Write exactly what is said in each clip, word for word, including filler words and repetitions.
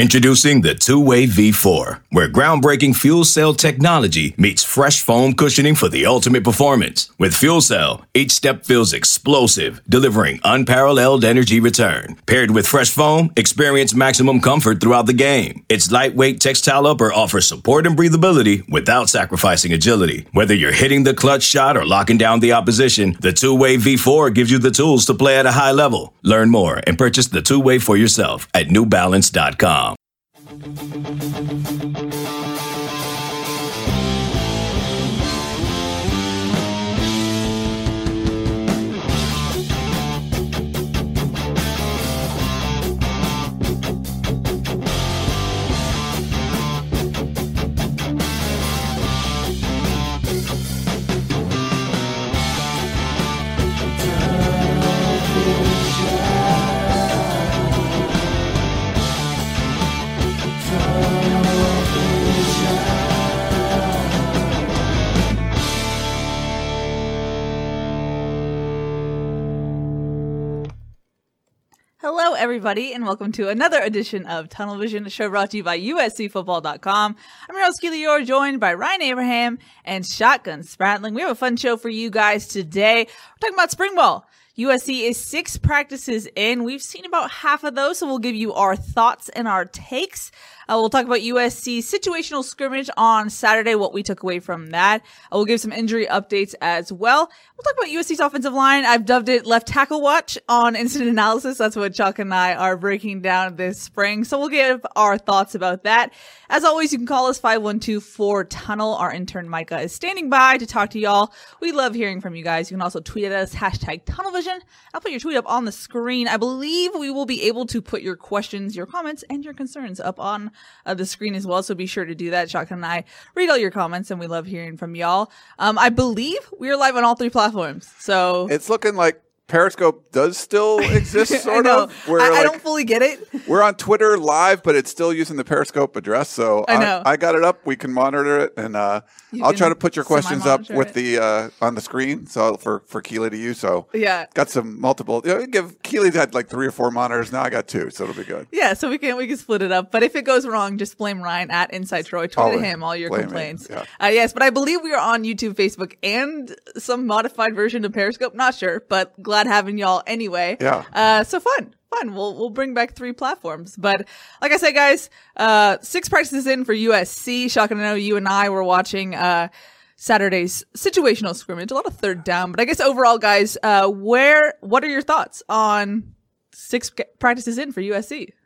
Introducing the Two-Way V four, where groundbreaking fuel cell technology meets fresh foam cushioning for the ultimate performance. With fuel cell, each step feels explosive, delivering unparalleled energy return. Paired with fresh foam, experience maximum comfort throughout the game. Its lightweight textile upper offers support and breathability without sacrificing agility. Whether you're hitting the clutch shot or locking down the opposition, the Two-Way V four gives you the tools to play at a high level. Learn more and purchase the Two-Way for yourself at new balance dot com. Hello, everybody, and welcome to another edition of Tunnel Vision, a show brought to you by U S C football dot com. I'm your host, Keely Orr, joined by Ryan Abraham and Shotgun Spratling. We have a fun show for you guys today. We're talking about spring ball. U S C is six practices in. We've seen about half of those, so we'll give you our thoughts and our takes. Uh, we'll talk about U S C's situational scrimmage on Saturday, what we took away from that. Uh, we'll give some injury updates as well. We'll talk about U S C's offensive line. I've dubbed it Left Tackle Watch on Incident Analysis. That's what Chuck and I are breaking down this spring. So we'll give our thoughts about that. As always, you can call us five one two four tunnel. Our intern Micah is standing by to talk to y'all. We love hearing from you guys. You can also tweet at us, hashtag TunnelVision. I'll put your tweet up on the screen. I believe we will be able to put your questions, your comments, and your concerns up on Uh, the screen as well, so be sure to do that. Shotgun and I read all your comments, and we love hearing from y'all. Um, I believe we are live on all three platforms, so it's looking like Periscope does still exist, sort I know. of. We're I, like, I don't fully get it. We're on Twitter live, but it's still using the Periscope address. So I know. I, I got it up. We can monitor it, and uh, I'll try to put your questions up with it. the uh, on the screen. So for for Keely to use. So yeah, got some multiple. You know, give Keely's had like three or four monitors. Now I got two, so it'll be good. Yeah, so we can we can split it up. But if it goes wrong, just blame Ryan at Inside Troy. Tweet Always at him all your blame complaints. Yeah. Uh, yes, but I believe we are on YouTube, Facebook, and some modified version of Periscope. Not sure, but glad having y'all anyway. Yeah. Uh, so fun. Fun. We'll we'll bring back three platforms. But like I said, guys, uh, six practices in for U S C. Shocking to know you and I were watching uh, Saturday's situational scrimmage. A lot of third down. But I guess overall, guys, uh, where what are your thoughts on six practices in for U S C?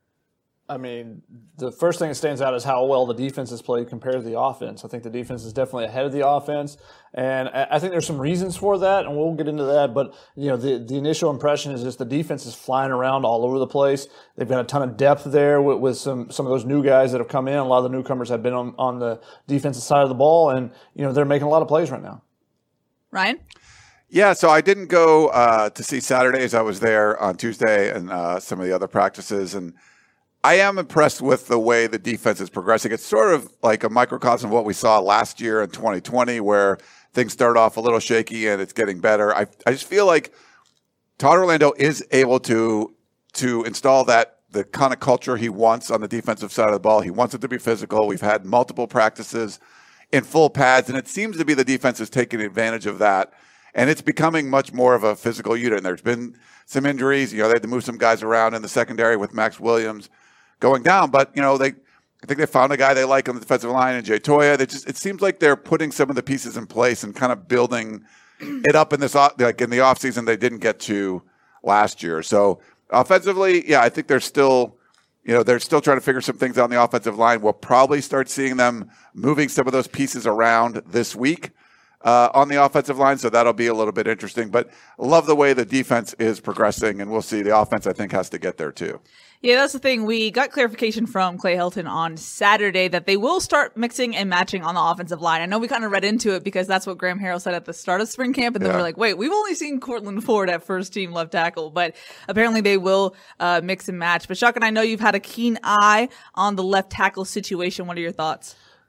I mean, the first thing that stands out is how well the defense has played compared to the offense. I think the defense is definitely ahead of the offense, and I think there's some reasons for that, and we'll get into that. But, you know, the, the initial impression is just the defense is flying around all over the place. They've got a ton of depth there with, with some, some of those new guys that have come in. A lot of the newcomers have been on, on the defensive side of the ball, and, you know, they're making a lot of plays right now. Ryan? Yeah, so I didn't go uh, to see Saturdays. I was there on Tuesday and uh, some of the other practices, and I am impressed with the way the defense is progressing. It's sort of like a microcosm of what we saw last year in twenty twenty, where things started off a little shaky and it's getting better. I I just feel like Todd Orlando is able to to install that the kind of culture he wants on the defensive side of the ball. He wants it to be physical. We've had multiple practices in full pads, and it seems to be the defense is taking advantage of that. And it's becoming much more of a physical unit. And there's been some injuries. You know, they had to move some guys around in the secondary with Max Williams going down, but you know they, I think they found a guy they like on the defensive line in Jay Toya. They just, it seems like they're putting some of the pieces in place and kind of building it up in this, like in the offseason they didn't get to last year. So offensively, yeah, I think they're still, you know, they're still trying to figure some things out on the offensive line. We'll probably start seeing them moving some of those pieces around this week uh, on the offensive line, so that'll be a little bit interesting. But I love the way the defense is progressing, and we'll see. The offense, I think, has to get there too. Yeah, that's the thing. We got clarification from Clay Helton on Saturday that they will start mixing and matching on the offensive line. I know we kind of read into it because that's what Graham Harrell said at the start of spring camp. And then yeah. we're like, wait, we've only seen Cortland Ford at first team left tackle, but apparently they will uh, mix and match. But Shotgun, I know you've had a keen eye on the left tackle situation. What are your thoughts?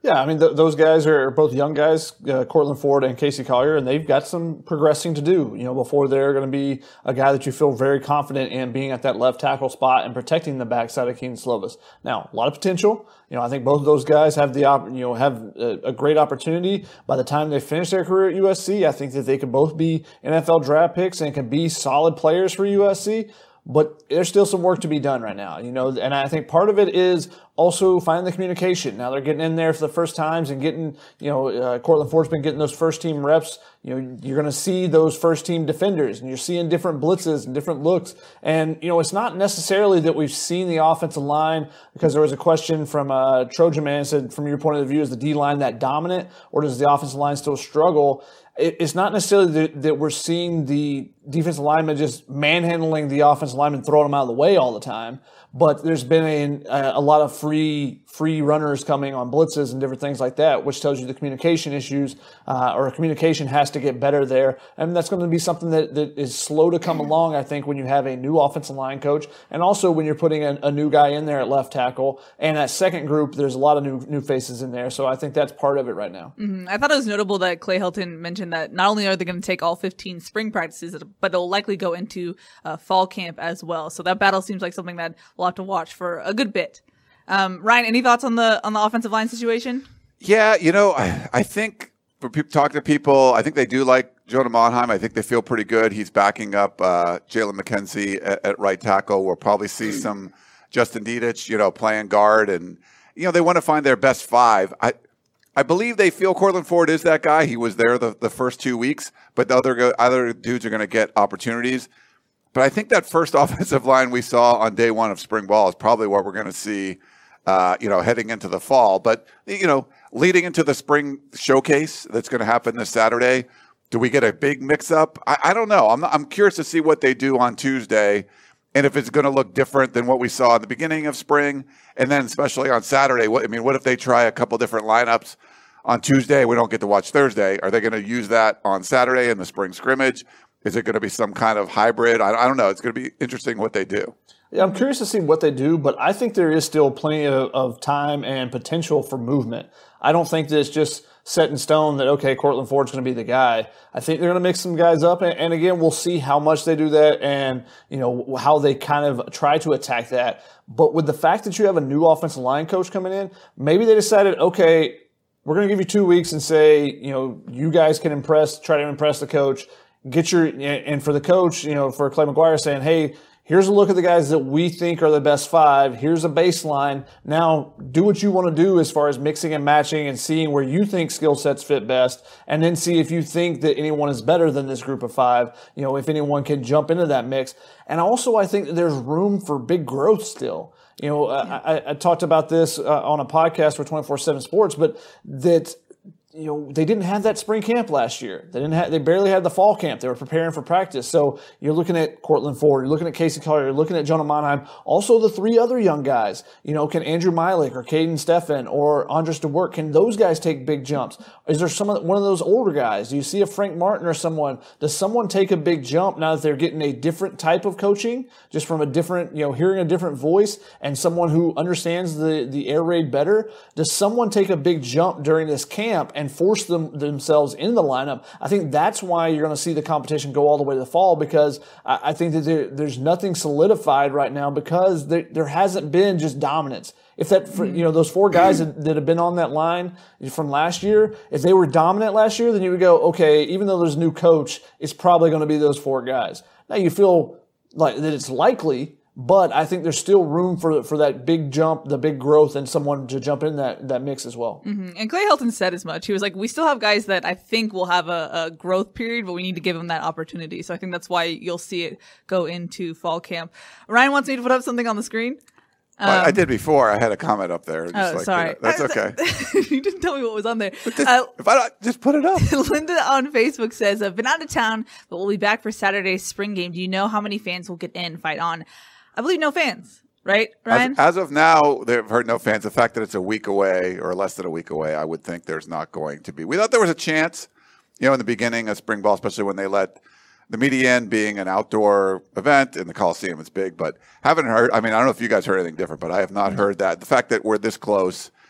Yeah, I mean, th- those guys are both young guys, uh, Cortland Ford and Casey Collier, and they've got some progressing to do, you know, before they're going to be a guy that you feel very confident in being at that left tackle spot and protecting the backside of Kedon Slovis. Now, a lot of potential. You know, I think both of those guys have the, op- you know, have a, a great opportunity. By the time they finish their career at U S C, I think that they could both be N F L draft picks and can be solid players for U S C. But there's still some work to be done right now, you know, and I think part of it is also finding the communication. Now they're getting in there for the first times and getting, you know, uh, Cortland Ford's been getting those first team reps. You know, you're going to see those first team defenders and you're seeing different blitzes and different looks. And, you know, it's not necessarily that we've seen the offensive line, because there was a question from uh, Trojan Man said, from your point of view, is the D line that dominant, or does the offensive line still struggle? It's not necessarily that, that we're seeing the defensive linemen just manhandling the offensive linemen, throwing them out of the way all the time, but there's been a, a lot of free free runners coming on blitzes and different things like that, which tells you the communication issues uh, or communication has to get better there. And that's going to be something that, that is slow to come along, I think, when you have a new offensive line coach, and also when you're putting a, a new guy in there at left tackle. And that second group, there's a lot of new new faces in there. So I think that's part of it right now. Mm-hmm. I thought it was notable that Clay Helton mentioned that not only are they going to take all fifteen spring practices, but they'll likely go into uh, fall camp as well. So that battle seems like something that we'll have to watch for a good bit. Um, Ryan, any thoughts on the on the offensive line situation? Yeah, you know, I, I think for people talking to people, I think they do like Jonah Monheim. I think they feel pretty good. He's backing up uh, Jalen McKenzie at, at right tackle. We'll probably see some Justin Dedich, you know, playing guard, and you know they want to find their best five. I I believe they feel Cortland Ford is that guy. He was there the, the first two weeks, but the other go, other dudes are going to get opportunities. But I think that first offensive line we saw on day one of spring ball is probably what we're going to see, uh, you know, heading into the fall. But, you know, leading into the spring showcase that's going to happen this Saturday, do we get a big mix-up? I, I don't know. I'm, not, I'm curious to see what they do on Tuesday and if it's going to look different than what we saw in the beginning of spring. And then especially on Saturday, what, I mean, what if they try a couple different lineups on Tuesday? We don't get to watch Thursday. Are they going to use that on Saturday in the spring scrimmage? Is it going to be some kind of hybrid? I, I don't know. It's going to be interesting what they do. Yeah, I'm curious to see what they do, but I think there is still plenty of, of time and potential for movement. I don't think that it's just set in stone that, okay, Cortland Ford's going to be the guy. I think they're going to mix some guys up, and, and again, we'll see how much they do that and, you know, how they kind of try to attack that. But with the fact that you have a new offensive line coach coming in, maybe they decided, okay, we're going to give you two weeks and say, you know, you guys can impress, try to impress the coach. Get your, and for the coach, you know, for Clay McGuire saying, hey, here's a look at the guys that we think are the best five. Here's a baseline. Now do what you want to do as far as mixing and matching and seeing where you think skill sets fit best, and then see if you think that anyone is better than this group of five, you know, if anyone can jump into that mix. And also I think that there's room for big growth still. You know, yeah. I, I talked about this uh, on a podcast for twenty-four seven Sports, but that, you know, they didn't have that spring camp last year. They didn't have, they barely had the fall camp. They were preparing for practice. So you're looking at Cortland Ford, you're looking at Casey Collier, you're looking at Jonah Monheim. Also the three other young guys, you know, can Andrew Milik or Caden Steffen or Andres DeWort, can those guys take big jumps? Is there some one of those older guys? Do you see a Frank Martin or someone? Does someone take a big jump now that they're getting a different type of coaching, just from a different, you know, hearing a different voice and someone who understands the, the air raid better? Does someone take a big jump during this camp and force them themselves in the lineup? I think that's why you're going to see the competition go all the way to the fall, because I, I think that there, there's nothing solidified right now, because there, there hasn't been just dominance. If that, for, you know, those four guys that, that have been on that line from last year, if they were dominant last year, then you would go, okay, even though there's a new coach, it's probably going to be those four guys. Now you feel like that it's likely, but I think there's still room for for that big jump, the big growth, and someone to jump in that, that mix as well. Mm-hmm. And Clay Helton said as much. He was like, we still have guys that I think will have a, a growth period, but we need to give them that opportunity. So I think that's why you'll see it go into fall camp. Ryan wants me to put up something on the screen. Um, I, I did before. I had a comment up there. Just oh, like, sorry. You know, that's okay. You didn't tell me what was on there. Just, Uh, if I don't, just put it up. Linda on Facebook says, I've been out of town, but we'll be back for Saturday's spring game. Do you know how many fans will get in, fight on? I believe no fans, right, Ryan? As, as of now, they've heard no fans. The fact that it's a week away or less than a week away, I would think there's not going to be. We thought there was a chance, you know, in the beginning of spring ball, especially when they let the media in, being an outdoor event in the Coliseum. It's big, but haven't heard. I mean, I don't know if you guys heard anything different, but I have not heard that. The fact that we're this close,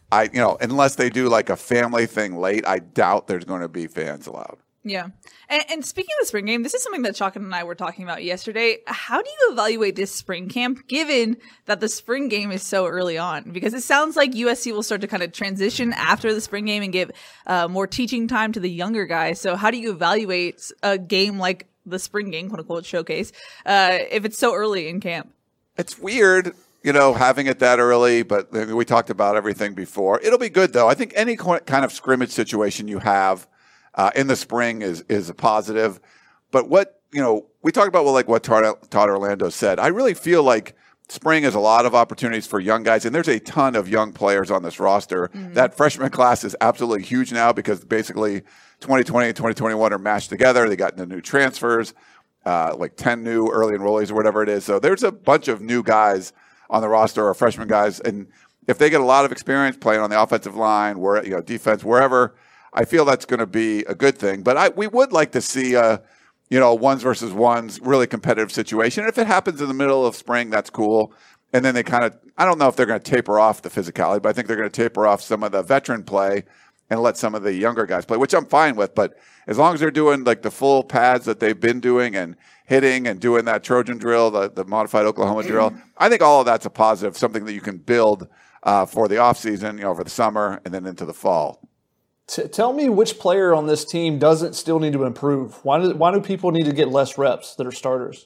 I, you know, unless they do like a family thing late, I doubt there's going to be fans allowed. Yeah. And, and speaking of the spring game, this is something that Chalkin and I were talking about yesterday. How do you evaluate this spring camp given that the spring game is so early on? Because it sounds like U S C will start to kind of transition after the spring game and give uh, more teaching time to the younger guys. So how do you evaluate a game like the spring game, quote unquote, showcase, uh, if it's so early in camp? It's weird, you know, having it that early, but we talked about everything before. It'll be good, though. I think any kind of scrimmage situation you have Uh, in the spring is is a positive. But what, you know, we talked about well, like what Todd, Todd Orlando said. I really feel like spring is a lot of opportunities for young guys, and there's a ton of young players on this roster. Mm-hmm. That freshman class is absolutely huge now because basically twenty twenty and twenty twenty-one are mashed together. They got the new transfers, uh, like ten new early enrollees or whatever it is. So there's a bunch of new guys on the roster or freshman guys. And if they get a lot of experience playing on the offensive line, where, you know, defense, wherever, I feel that's going to be a good thing. But I, we would like to see a, you know, ones versus ones, really competitive situation. And if it happens in the middle of spring, that's cool. And then they kind of, I don't know if they're going to taper off the physicality, but I think they're going to taper off some of the veteran play and let some of the younger guys play, which I'm fine with. But as long as they're doing like the full pads that they've been doing and hitting and doing that Trojan drill, the, the modified Oklahoma drill, I think all of that's a positive, something that you can build uh, for the offseason, you know, over the summer and then into the fall. T- tell me which player on this team doesn't still need to improve. Why do why do people need to get less reps that are starters?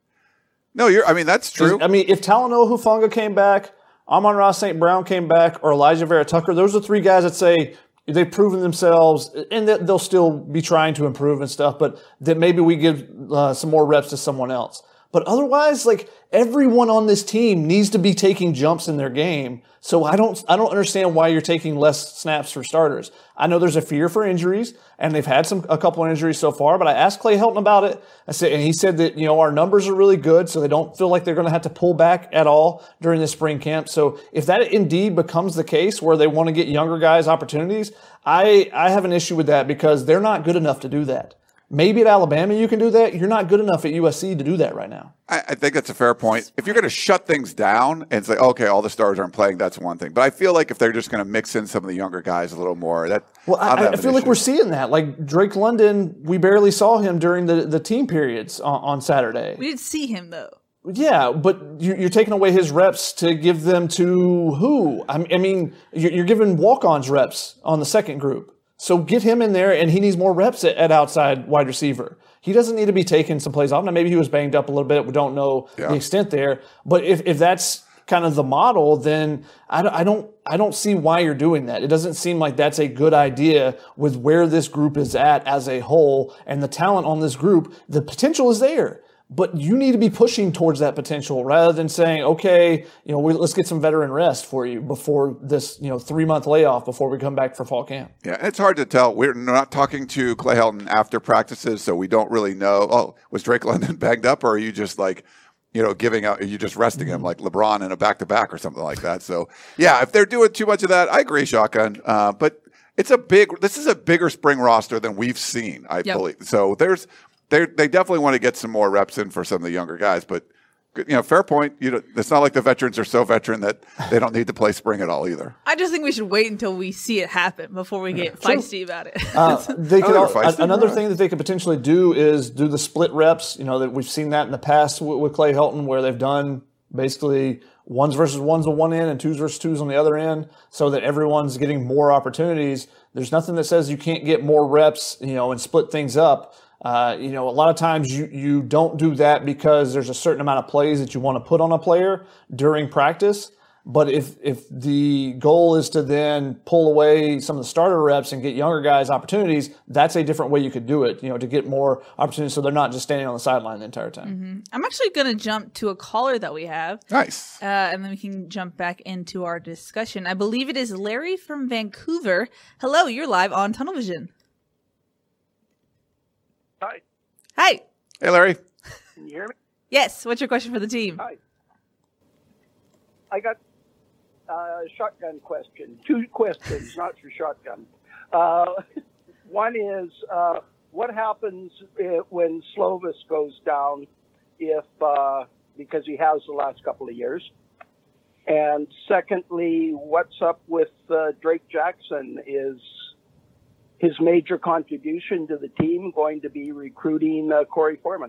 No, you're. I mean, that's true. I mean, if Talanoa Hufanga came back, Amon-Ra Saint Brown came back, or Elijah Vera Tucker, those are three guys that say they've proven themselves, and that they'll still be trying to improve and stuff. But that maybe we give uh, some more reps to someone else. But otherwise, like everyone on this team needs to be taking jumps in their game. So I don't, I don't understand why you're taking less snaps for starters. I know there's a fear for injuries, and they've had some a couple of injuries so far. But I asked Clay Helton about it. I said, and he said that you know our numbers are really good, so they don't feel like they're going to have to pull back at all during the spring camp. So if that indeed becomes the case, where they want to get younger guys opportunities, I I have an issue with that because they're not good enough to do that. Maybe at Alabama you can do that. You're not good enough at U S C to do that right now. I, I think that's a fair point. If you're going to shut things down and say, okay, all the stars aren't playing, that's one thing. But I feel like if they're just going to mix in some of the younger guys a little more, that well, I, I feel like we're seeing that. Like Drake London, we barely saw him during the, the team periods on, on Saturday. We did see him though. Yeah, but you're taking away his reps to give them to who? I mean, you're giving walk-ons reps on the second group. So get him in there, and he needs more reps at, at outside wide receiver. He doesn't need to be taking some plays off. Now, maybe he was banged up a little bit. We don't know yeah. the extent there. But if, if that's kind of the model, then I don't, I don't I don't see why you're doing that. It doesn't seem like that's a good idea with where this group is at as a whole and the talent on this group. The potential is there. But you need to be pushing towards that potential rather than saying, okay, you know, we, let's get some veteran rest for you before this, you know, three month layoff before we come back for fall camp. Yeah, and it's hard to tell. We're not talking to Clay Helton after practices, so we don't really know. Oh, was Drake London banged up, or are you just like, you know, giving out? Are you just resting him like LeBron in a back to back or something like that? So yeah, if they're doing too much of that, I agree, Shotgun. Uh, but it's a big. This is a bigger spring roster than we've seen, I yep. believe. So there's. They they definitely want to get some more reps in for some of the younger guys, but you know, fair point. You know, it's not like the veterans are so veteran that they don't need to play spring at all either. I just think we should wait until we see it happen before we get yeah, feisty about it. uh, they could oh, all, another thing that they could potentially do is do the split reps. You know, that we've seen that in the past with, with Clay Helton, where they've done basically ones versus ones on one end and twos versus twos on the other end, so that everyone's getting more opportunities. There's nothing that says you can't get more reps, you know, and split things up. Uh, you know, a lot of times you, you don't do that because there's a certain amount of plays that you want to put on a player during practice. But if, if the goal is to then pull away some of the starter reps and get younger guys opportunities, that's a different way you could do it, you know, to get more opportunities so they're not just standing on the sideline the entire time. Mm-hmm. I'm actually going to jump to a caller that we have. Nice. Uh, and then we can jump back into our discussion. I believe it is Larry from Vancouver. Hello, you're live on Tunnel Vision. Hi. Hi. Hey, Larry. Can you hear me? Yes. What's your question for the team? Hi. I got a shotgun question. Two questions, not for shotgun. Uh, one is, uh, what happens if, when Slovis goes down, if uh, because he has the last couple of years? And secondly, what's up with uh, Drake Jackson? Is his major contribution to the team going to be recruiting uh, Corey Foreman?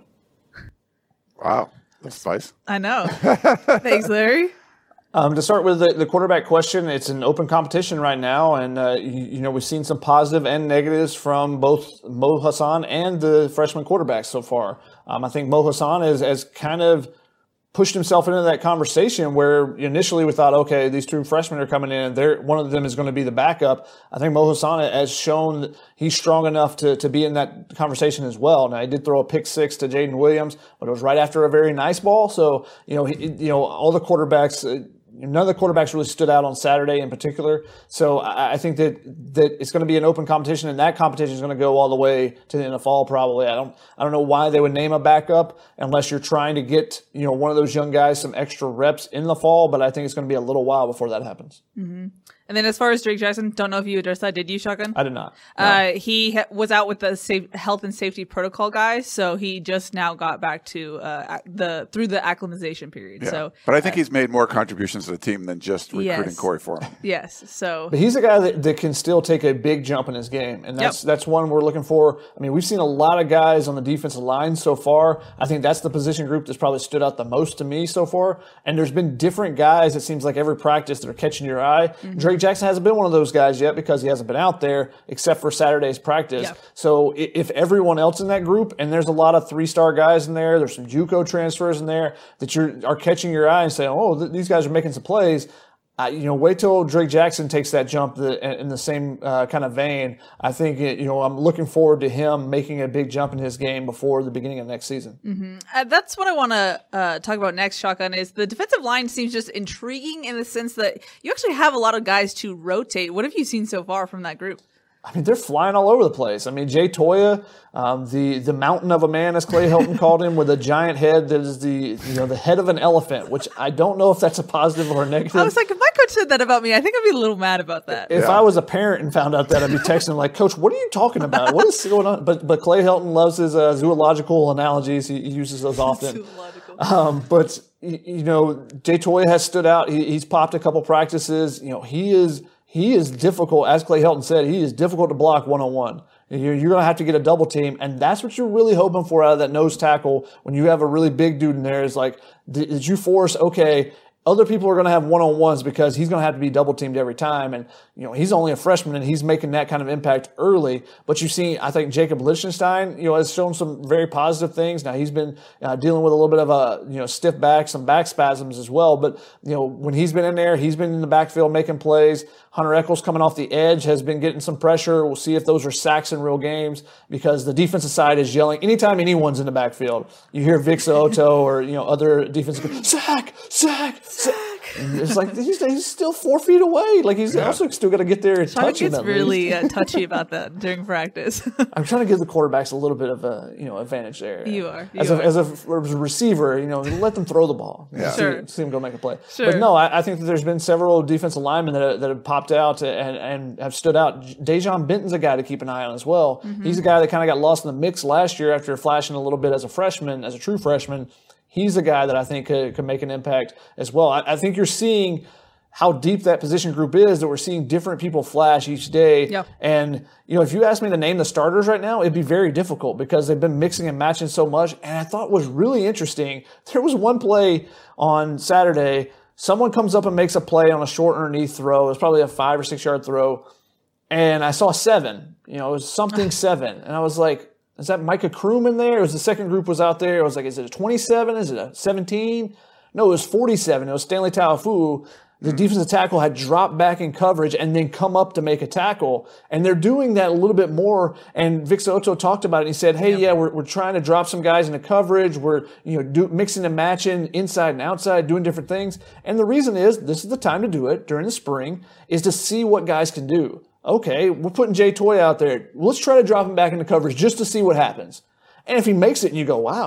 Wow, that's spice. I know. Thanks, Larry. Um, to start with the, the quarterback question, it's an open competition right now, and uh, you, you know we've seen some positive and negatives from both Mo Hassan and the freshman quarterbacks so far. Um, I think Mo Hassan has, has kind of pushed himself into that conversation where initially we thought, okay, these two freshmen are coming in, and they're, one of them is going to be the backup. I think Mo Hassan has shown that he's strong enough to, to be in that conversation as well. Now, he did throw a pick six to Jaden Williams, but it was right after a very nice ball. So, you know, he, you know, all the quarterbacks, uh, none of the quarterbacks really stood out on Saturday in particular. So I, I think that, that it's going to be an open competition, and that competition is going to go all the way to the N F L probably. I don't I don't know why they would name a backup unless you're trying to get, you know, one of those young guys some extra reps in the fall, but I think it's going to be a little while before that happens. Mm-hmm. And then as far as Drake Jackson, don't know if you addressed that. Did you, Shotgun? I did not. No. Uh, he ha- was out with the safe- health and safety protocol guys, so he just now got back to uh, the through the acclimatization period. Yeah. So, but I think uh, he's made more contributions to the team than just recruiting yes. Corey Foreman. Yes. So, but he's a guy that, that can still take a big jump in his game, and that's Yep. that's one we're looking for. I mean, we've seen a lot of guys on the defensive line so far. I think that's the position group that's probably stood out the most to me so far. And there's been different guys, it seems like every practice, that are catching your eye. Mm-hmm. Drake Jackson hasn't been one of those guys yet because he hasn't been out there except for Saturday's practice. Yep. So if everyone else in that group, and there's a lot of three-star guys in there, there's some JUCO transfers in there that you're are catching your eye and saying, oh, th- these guys are making some plays. Uh, you know, wait till Drake Jackson takes that jump the, in the same uh, kind of vein. I think, it, you know, I'm looking forward to him making a big jump in his game before the beginning of next season. Mm-hmm. Uh, that's what I want to uh, talk about next, Shotgun, is the defensive line seems just intriguing in the sense that you actually have a lot of guys to rotate. What have you seen so far from that group? I mean, they're flying all over the place. I mean, Jay Toya, um, the the mountain of a man, as Clay Helton called him, with a giant head that is the you know the head of an elephant, which I don't know if that's a positive or a negative. I was like, if my coach said that about me, I think I'd be a little mad about that. If Yeah. I was a parent and found out that, I'd be texting him like, Coach, what are you talking about? What is going on? But but Clay Helton loves his uh, zoological analogies. He, he uses those often. Zoological. Um, but y- you know, Jay Toya has stood out. He, he's popped a couple practices. You know, he is. He is difficult, as Clay Helton said, he is difficult to block one-on-one. You're, you're going to have to get a double team, and that's what you're really hoping for out of that nose tackle when you have a really big dude in there is like, did, did you force, okay, other people are going to have one-on-ones because he's going to have to be double-teamed every time. And, you know, he's only a freshman and he's making that kind of impact early. But you see, I think Jacob Lichtenstein, you know, has shown some very positive things. Now, he's been uh, dealing with a little bit of a, you know, stiff back, some back spasms as well. But, you know, when he's been in there, he's been in the backfield making plays. Hunter Echols coming off the edge has been getting some pressure. We'll see if those are sacks in real games because the defensive side is yelling. Anytime anyone's in the backfield, you hear Vic Soto or, you know, other defensive, sack, sack, sack. And it's like he's, he's still four feet away. Like he's Yeah. also still got to get there and Shotgun touch him. gets at really least. uh, touchy about that during practice. I'm trying to give the quarterbacks a little bit of a you know advantage there. You are. You as are. a as a, as a receiver, you know, let them throw the ball. Yeah. See, Sure. see them go make a play. Sure. But no, I, I think that there's been several defensive linemen that have, that have popped out and, and have stood out. Dejon Benton's a guy to keep an eye on as well. Mm-hmm. He's a guy that kind of got lost in the mix last year after flashing a little bit as a freshman, as a true freshman. He's a guy that I think could, could make an impact as well. I, I think you're seeing how deep that position group is, that we're seeing different people flash each day. Yep. And, you know, if you ask me to name the starters right now, it'd be very difficult because they've been mixing and matching so much. And I thought was really interesting. There was one play on Saturday. Someone comes up and makes a play on a short underneath throw. It was probably a five or six yard throw. And I saw seven. You know, it was something seven. And I was like, is that Micah Kroom in there? It was the second group was out there. I was like, is it a twenty-seven? Is it a seventeen? No, it was forty-seven. It was Stanley Taofu. The defensive tackle had dropped back in coverage and then come up to make a tackle. And they're doing that a little bit more. And Vic Soto talked about it. He said, hey, yeah, we're, we're trying to drop some guys into coverage. We're, you know, do, mixing and matching inside and outside, doing different things. And the reason is this is the time to do it during the spring is to see what guys can do. Okay, we're putting Jay Toy out there. Let's try to drop him back into coverage just to see what happens. And if he makes it and you go, wow,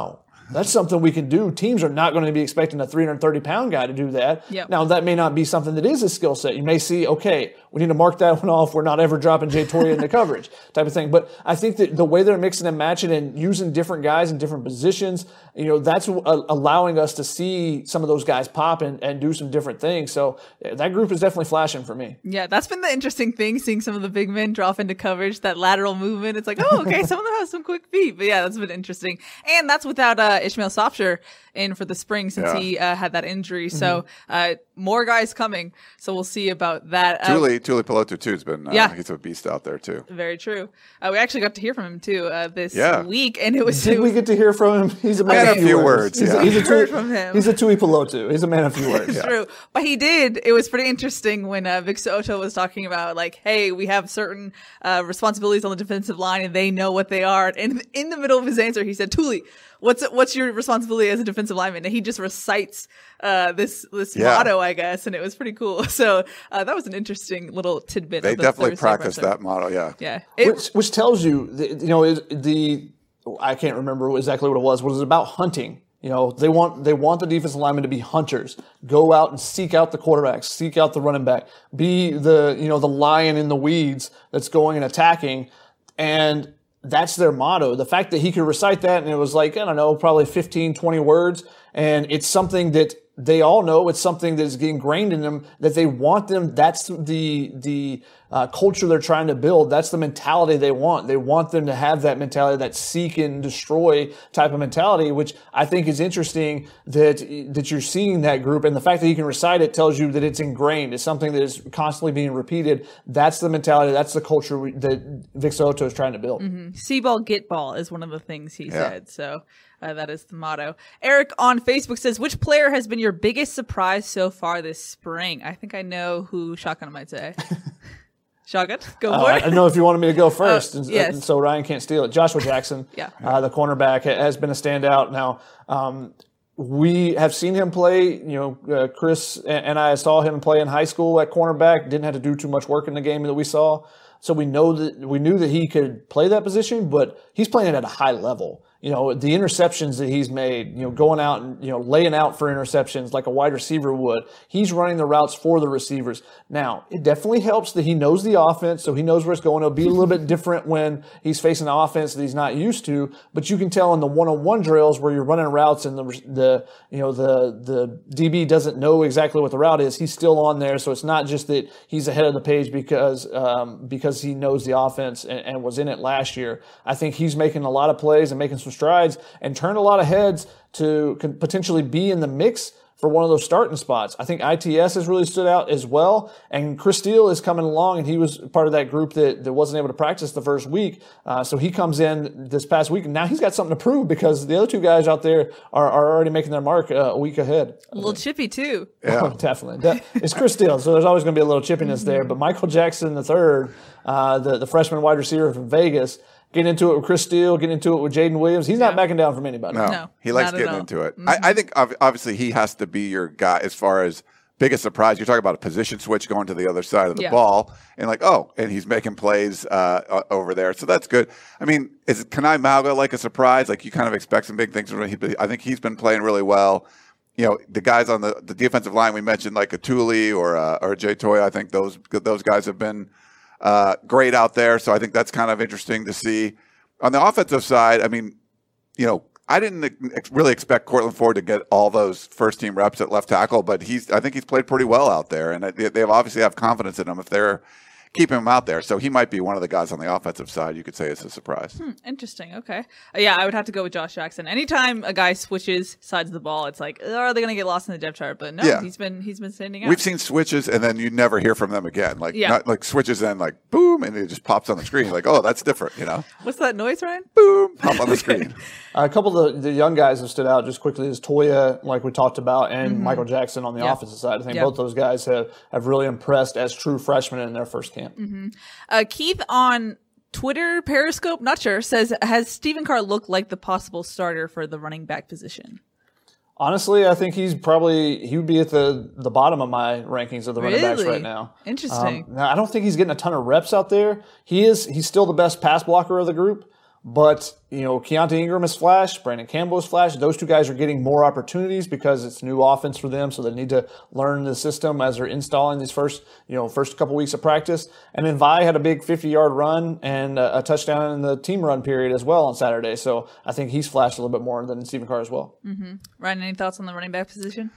That's something we can do. Teams are not going to be expecting a three hundred thirty pound guy to do that. Yep. Now, that may not be something that is a skill set. You may see, okay, we need to mark that one off. We're not ever dropping Jay Toya in the coverage type of thing. But I think that the way they're mixing and matching and using different guys in different positions, you know, that's uh, allowing us to see some of those guys pop and, and do some different things. So yeah, that group is definitely flashing for me. Yeah, that's been the interesting thing, seeing some of the big men drop into coverage, that lateral movement. It's like, oh, okay, some of them have some quick feet. But yeah, that's been interesting. And that's without uh, Ishmael Sopsher in for the spring since Yeah. he uh, had that injury. So uh, more guys coming. So we'll see about that. Uh, Tuli, Tuli Pelotu, too, has been, uh, Yeah. he's a beast out there, too. Very true. Uh, we actually got to hear from him too uh, this Yeah. week, and it was. Did it we was get to hear from him? He's a man had of a few few words. words, He's, yeah. a, he's a Heard Tui, from him. He's a Tui Pelotu. He's a man of few words. It's true. But he did. It was pretty interesting when uh, Vic Soto was talking about, like, hey, we have certain uh, responsibilities on the defensive line and they know what they are. And in the middle of his answer, he said, Tuli, what's what's your responsibility as a defensive lineman? And he just recites uh, this this Yeah. motto, I guess. And it was pretty cool. So uh, that was an interesting little tidbit. They of the definitely Thursday practice presser. that model, yeah. Yeah. It, Which, which tells you, that, you know, is the I can't remember exactly what it was. Was it about hunting? You know, they want they want the defensive linemen to be hunters. Go out and seek out the quarterback, seek out the running back, be the you know the lion in the weeds that's going and attacking, and that's their motto. The fact that he could recite that and it was like, I don't know, probably fifteen, twenty words, and it's something that they all know. It's something that is ingrained in them that they want them. That's the the uh, culture they're trying to build. That's the mentality they want. They want them to have that mentality, that seek and destroy type of mentality, which I think is interesting that that you're seeing that group. And the fact that you can recite it tells you that it's ingrained. It's something that is constantly being repeated. That's the mentality. That's the culture we, that Vic Soto is trying to build. Mm-hmm. See ball, get ball is one of the things he Yeah. said. So uh, that is the motto. Eric on Facebook says, which player has been your biggest surprise so far this spring? I think I know who Shotgun might say. Shotgun, go Uh, for I it. don't know if you wanted me to go first, and, yes. and so Ryan can't steal it. Joshua Jackson, Yeah. uh, the cornerback, ha- has been a standout. Now, um, we have seen him play. You know, uh, Chris and and I saw him play in high school at cornerback. Didn't have to do too much work in the game that we saw, so we know that we knew that he could play that position. But he's playing it at a high level. You know, the interceptions that he's made, you know, going out and, you know, laying out for interceptions like a wide receiver would. He's running the routes for the receivers. Now, it definitely helps that he knows the offense, so he knows where it's going. It'll be a little bit different when he's facing an offense that he's not used to, but you can tell in the one-on-one drills where you're running routes and the, the you know, the, the D B doesn't know exactly what the route is, he's still on there, so it's not just that he's ahead of the page because, um, because he knows the offense and, and was in it last year. I think he's making a lot of plays and making some strides and turned a lot of heads to could potentially be in the mix for one of those starting spots. I think I T S has really stood out as well. And Chris Steele is coming along, and he was part of that group that, that wasn't able to practice the first week. Uh, so he comes in this past week, and now he's got something to prove because the other two guys out there are, are already making their mark uh, a week ahead. A little chippy too. Yeah. Oh, definitely. That, it's Chris Steele, so there's always going to be a little chippiness there. But Michael Jackson the third, uh, the, the freshman wide receiver from Vegas, getting into it with Chris Steele, getting into it with Jaden Williams. He's not Yeah. backing down from anybody. No, No, he likes not at getting all. into it. Mm-hmm. I, I think ob- obviously he has to be your guy as far as biggest surprise. You're talking about a position switch going to the other side of the Yeah. ball, and like, oh, and he's making plays uh, uh, over there, so that's good. I mean, is Kanai Mauga like a surprise? Like you kind of expect some big things from him. He- I think he's been playing really well. You know, the guys on the, the defensive line we mentioned, like a Tuli or uh, or Jay Toya, I think those those guys have been uh, great out there. So I think that's kind of interesting to see. On the offensive side, I mean, you know, I didn't ex- really expect Cortland Ford to get all those first team reps at left tackle, but he's I think he's played pretty well out there, and they, they obviously have confidence in him if they're keeping him out there. So he might be one of the guys on the offensive side you could say is a surprise. Hmm, interesting. Okay. Uh, yeah, I would have to go with Josh Jackson. Anytime a guy switches sides of the ball, it's like, oh, are they going to get lost in the depth chart? But no, Yeah. he's been he's been standing out. We've seen switches, and then you never hear from them again. Like, Yeah. not, like switches, and like boom, and it just pops on the screen. Like, oh, that's different, you know? What's that noise, Ryan? Boom, pop on the screen. A couple of the, the young guys have stood out just quickly is Toya, like we talked about, and Michael Jackson on the Yeah. offensive side. I think Yeah. both those guys have, have really impressed as true freshmen in their first camp. Uh, Keith on Twitter, Periscope, not sure, says, has Stephen Carr looked like the possible starter for the running back position? Honestly, I think he's probably he would be at the, the bottom of my rankings of the running backs Really? right now. Interesting. Um, now, I don't think he's getting a ton of reps out there. He is he's still the best pass blocker of the group, But, you know, Keontae Ingram has flashed, Brandon Campbell has flashed. Those two guys are getting more opportunities because it's new offense for them, so they need to learn the system as they're installing these first, you know, first couple weeks of practice. And then Vi had a big fifty-yard run and a, a touchdown in the team run period as well on Saturday. So I think he's flashed a little bit more than Stephen Carr as well. Mm-hmm. Ryan, any thoughts on the running back position?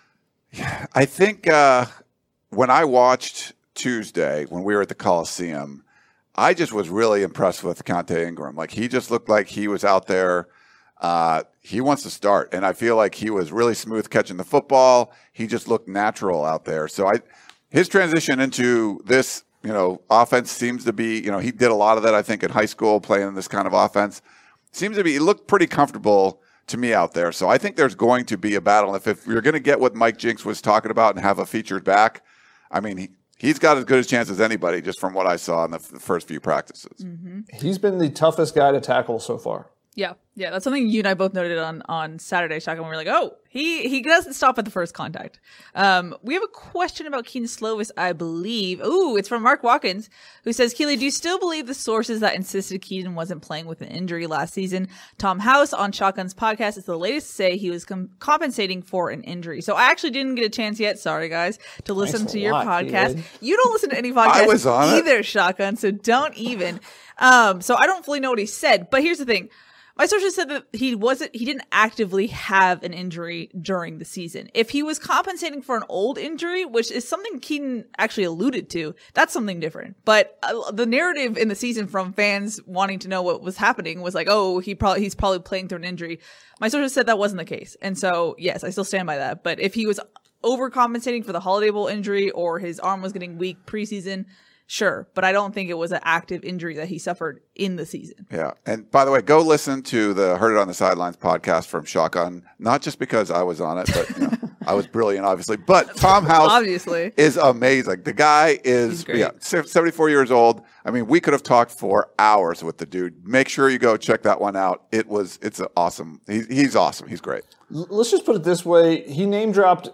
Yeah, I think uh, when I watched Tuesday, when we were at the Coliseum, I just was really impressed with Keontae Ingram. Like, he just looked like he was out there. Uh, he wants to start, and I feel like he was really smooth catching the football. He just looked natural out there. So I, his transition into this, you know, offense seems to be, you know, he did a lot of that, I think, in high school, playing in this kind of offense. Seems to be, he looked pretty comfortable to me out there. So I think there's going to be a battle. If, if you're going to get what Mike Jinks was talking about and have a featured back, I mean, he, He's got as good a chance as anybody, just from what I saw in the, f- the first few practices. Mm-hmm. He's been the toughest guy to tackle so far. Yeah, yeah, that's something you and I both noted on on Saturday, Shotgun. We were like, oh, he he doesn't stop at the first contact. Um, we have a question about Keaton Slovis, I believe. Ooh, it's from Mark Watkins, who says, Keely, do you still believe the sources that insisted Keaton wasn't playing with an injury last season? Tom House on Shotgun's podcast is the latest to say he was com- compensating for an injury. So I actually didn't get a chance yet, sorry guys, to listen Thanks to a your lot, podcast. Keely. You don't listen to any podcasts I was on it. either, Shotgun, so don't even. Um, so I don't fully know what he said, but here's the thing. My sources said that he wasn't, he didn't actively have an injury during the season. If he was compensating for an old injury, which is something Keaton actually alluded to, that's something different. But uh, the narrative in the season from fans wanting to know what was happening was like, oh, he probably, he's probably playing through an injury. My sources said that wasn't the case. And so, yes, I still stand by that. But if he was overcompensating for the Holiday Bowl injury or his arm was getting weak preseason, sure, but I don't think it was an active injury that he suffered in the season. Yeah. And by the way, go listen to the Heard It on the Sidelines podcast from Shotgun, not just because I was on it, but you know, I was brilliant, obviously. But Tom House Obviously. is amazing. The guy is great. yeah, seventy-four years old. I mean, we could have talked for hours with the dude. Make sure you go check that one out. It was, it's awesome. He, he's awesome. He's great. L- let's just put it this way. He name dropped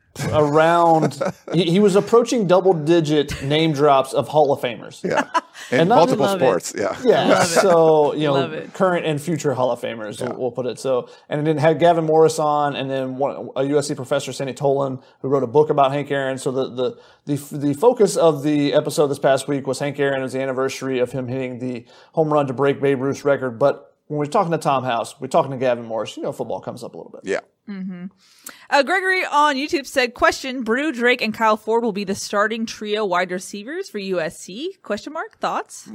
around he, he was approaching double digit name drops of Hall of Famers. Yeah. In And not- multiple Love it. sports. Yeah. Yeah, Love it. so you Love know, it. current and future Hall of Famers, we'll, we'll put it. So, and then had Gavin Morris on, and then one, a U S C professor, Sandy Tolan, who wrote a book about Hank Aaron. So the the the the focus of the episode this past week was Hank Aaron. It was the anniversary of him hitting the home run to break Babe Ruth's record. But when we're talking to Tom House, we're talking to Gavin Morris. You know, football comes up a little bit. Yeah. Uh, Gregory on YouTube said, question, Brew, Drake, and Kyle Ford will be the starting trio wide receivers for U S C? Question mark. Thoughts?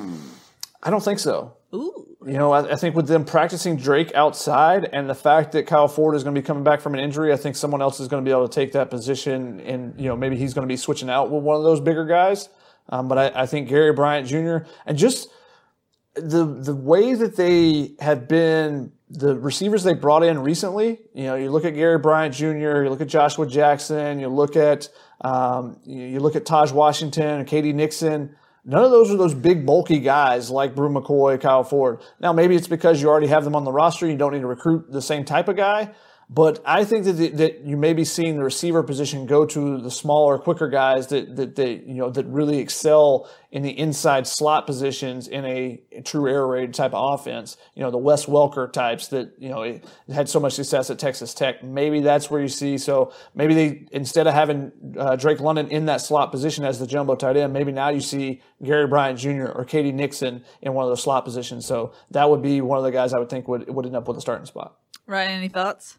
I don't think so. Ooh. You know, I, I think with them practicing Drake outside and the fact that Kyle Ford is going to be coming back from an injury, I think someone else is going to be able to take that position, and you know, maybe he's going to be switching out with one of those bigger guys. Um, but I, I think Gary Bryant Junior and just the the way that they have been, the receivers they brought in recently, you know, you look at Gary Bryant Junior, you look at Joshua Jackson, you look at um, you, you look at Taj Washington and Katie Nixon. None of those are those big, bulky guys like Brew McCoy, Kyle Ford. Now, maybe it's because you already have them on the roster. You don't need to recruit the same type of guy. But I think that the, that you may be seeing the receiver position go to the smaller, quicker guys that that they you know that really excel in the inside slot positions in a, a true air raid type of offense. You know, the Wes Welker types that you know had so much success at Texas Tech. Maybe that's where you see. So maybe they, instead of having uh, Drake London in that slot position as the jumbo tight end, maybe now you see Gary Bryant Junior or Katie Nixon in one of those slot positions. So that would be one of the guys I would think would would end up with a starting spot. Ryan, any thoughts?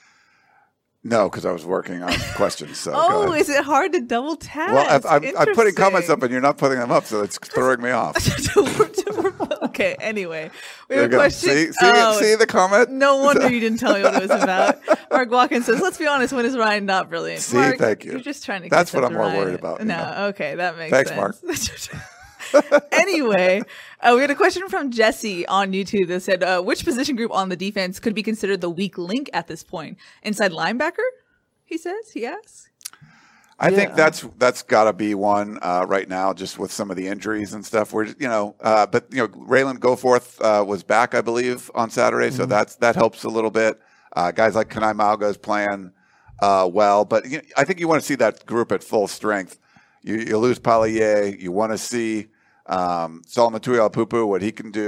No, because I was working on questions. So go Oh, ahead. is it hard to double task? Well, I'm, I'm, I'm putting comments up Interesting. and you're not putting them up, so it's throwing me off. Okay, anyway. We There have you a go. question. See, see, Oh, see the comment? no wonder you didn't tell me what it was about. Mark Watkins says, let's be honest, when is Ryan not brilliant? See, Mark, thank you. You're just trying to That's catch what up I'm to more Ryan. worried about, you No, know. okay, that makes Thanks, sense. Anyway, uh, we had a question from Jesse on YouTube that said, uh, which position group on the defense could be considered the weak link at this point? Inside linebacker, he says, he asks. I think Yeah. that's that's got to be one uh, right now, just with some of the injuries and stuff. We're you know, uh, but you know, Raylan Goforth uh, was back, I believe, on Saturday, so that's that helps a little bit. Uh, guys like Kanai Mauga is playing uh, well, but you know, I think you want to see that group at full strength. You, you lose Palier, you want to see um, Solomon Tuiapupu, what he can do.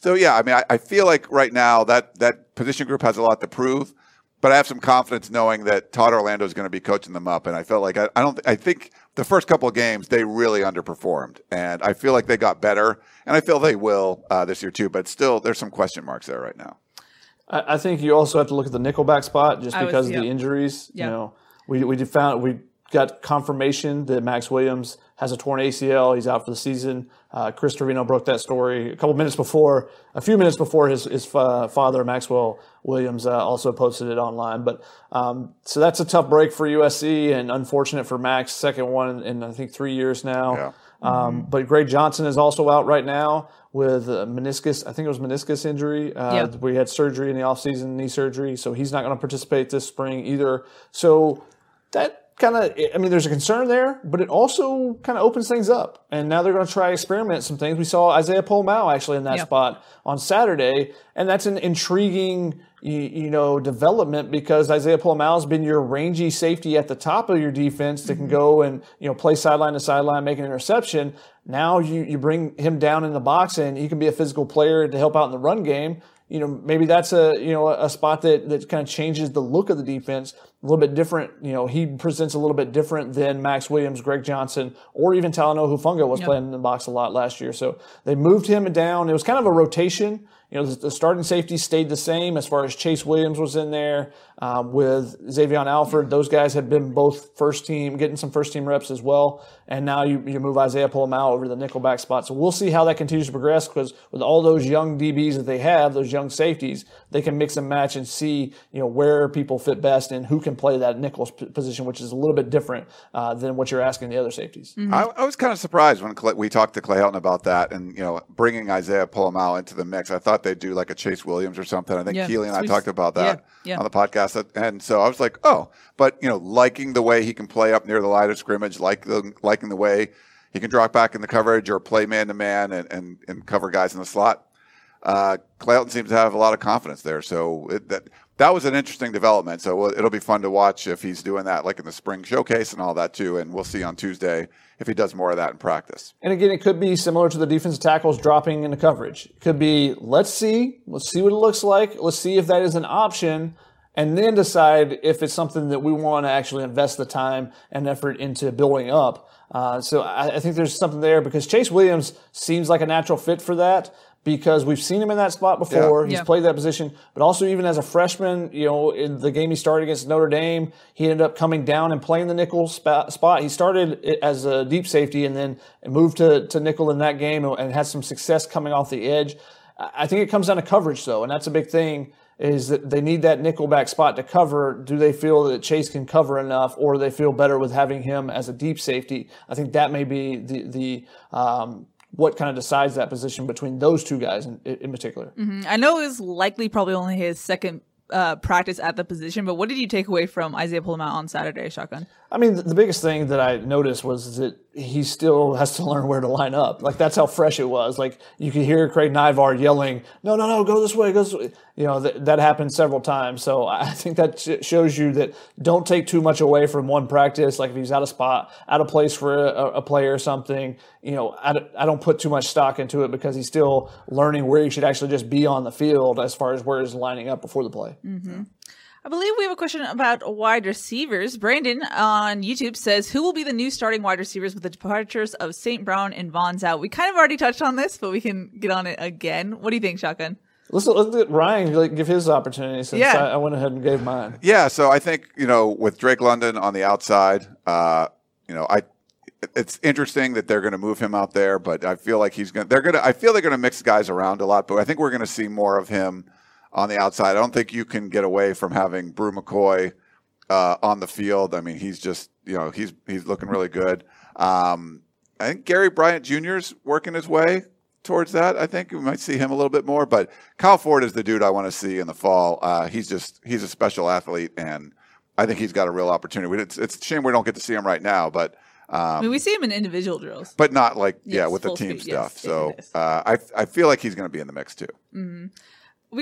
So, yeah, I mean, I, I feel like right now that, that position group has a lot to prove, but I have some confidence knowing that Todd Orlando is going to be coaching them up. And I felt like I, I don't, I think the first couple of games, they really underperformed. And I feel like they got better, and I feel they will uh, this year too. But still, there's some question marks there right now. I, I think you also have to look at the nickelback spot just I because was, of the yeah. injuries. Yeah. You know, we we found we got confirmation that Max Williams has a torn A C L. He's out for the season. Uh, Chris Trevino broke that story a couple minutes before, a few minutes before his his uh, father, Maxwell Williams, uh, also posted it online. But um, so that's a tough break for U S C, and unfortunate for Max, second one in I think three years now. Yeah. Um, but Greg Johnson is also out right now with a meniscus. I think it was meniscus injury. Uh, Yeah. We had surgery in the offseason, knee surgery, so he's not going to participate this spring either. So that kind of, I mean, there's a concern there, but it also kind of opens things up. And now they're going to try to experiment some things. We saw Isaiah Polmau actually in that Yeah. spot on Saturday, and that's an intriguing, you, you know, development because Isaiah Polmau has been your rangy safety at the top of your defense that can go and, you know, play sideline to sideline, make an interception. Now you, you bring him down in the box and he can be a physical player to help out in the run game. You know, maybe that's a, you know, a spot that, that kind of changes the look of the defense a little bit different. You know, he presents a little bit different than Max Williams, Greg Johnson, or even Talanoa Hufanga was Yep. playing in the box a lot last year. So they moved him down. It was kind of a rotation. You know, the, the starting safety stayed the same as far as Chase Williams was in there um, with Xavier Alford. Those guys had been both first team, getting some first team reps as well. And now you, you move Isaiah Polmau over to the nickelback spot. So we'll see how that continues to progress because with all those young D Bs that they have, those young safeties, they can mix and match and see, you know, where people fit best and who can play that nickel p- position, which is a little bit different uh, than what you're asking the other safeties. Mm-hmm. I, I was kind of surprised when Clay, we talked to Clay Helton about that, and you know, bringing Isaiah Polmau into the mix. I thought they'd do like a Chase Williams or something. I think Yeah, Keely and I sweet. talked about that Yeah, yeah. on the podcast, and so I was like, oh, but you know, liking the way he can play up near the line of scrimmage, like the liking the way he can drop back in the coverage or play man to man and and and cover guys in the slot. Uh, Clay Helton seems to have a lot of confidence there, so it, that. That was an interesting development, so it'll be fun to watch if he's doing that, like in the spring showcase and all that too. And we'll see on Tuesday if he does more of that in practice. And again, it could be similar to the defensive tackles dropping into coverage. It could be, let's see, let's see what it looks like. Let's see if that is an option, and then decide if it's something that we want to actually invest the time and effort into building up. Uh, so I, I think there's something there because Chase Williams seems like a natural fit for that. Because we've seen him in that spot before. Yeah. He's Yeah. played that position. But also even as a freshman, you know, in the game he started against Notre Dame, he ended up coming down and playing the nickel spot. He started as a deep safety and then moved to, to nickel in that game and had some success coming off the edge. I think it comes down to coverage, though, and that's a big thing is that they need that nickelback spot to cover. Do they feel that Chase can cover enough, or do they feel better with having him as a deep safety? I think that may be the, the um, what kind of decides that position between those two guys in, in particular. Mm-hmm. I know it was likely probably only his second uh, practice at the position, but what did you take away from Isaiah Polmau on Saturday, Shotgun? I mean, the biggest thing that I noticed was that he still has to learn where to line up. Like, that's how fresh it was. Like, you could hear Craig Naivar yelling, no, no, no, go this way, go this way. You know, th- that happened several times. So I think that sh- shows you that don't take too much away from one practice. Like, if he's out of spot, out of place for a, a player or something, you know, I, d- I don't put too much stock into it because he's still learning where he should actually just be on the field as far as where he's lining up before the play. Mm-hmm. I believe we have a question about wide receivers. Brandon on YouTube says, who will be the new starting wide receivers with the departures of Saint Brown and Von Zau? We kind of already touched on this, but we can get on it again. What do you think, Shotgun? Let's, let's let Ryan like, give his opportunity since Yeah. I, I went ahead and gave mine. Yeah, so I think, you know, with Drake London on the outside, uh, you know, I it's interesting that they're going to move him out there, but I feel like he's going to, they're going to, I feel they're going to mix guys around a lot, but I think we're going to see more of him on the outside. I don't think you can get away from having Brew McCoy uh, on the field. I mean, he's just, you know, he's he's looking really good. Um, I think Gary Bryant Junior is working his way towards that. I think we might see him a little bit more, but Kyle Ford is the dude I want to see in the fall. Uh, he's just, he's a special athlete, and I think he's got a real opportunity. It's, it's a shame we don't get to see him right now, but um, I mean, we see him in individual drills. but not like, yeah, Yes, with the full team speed, yes, stuff. yes, so it is. uh, I I feel like he's going to be in the mix too. Mm-hmm. We got a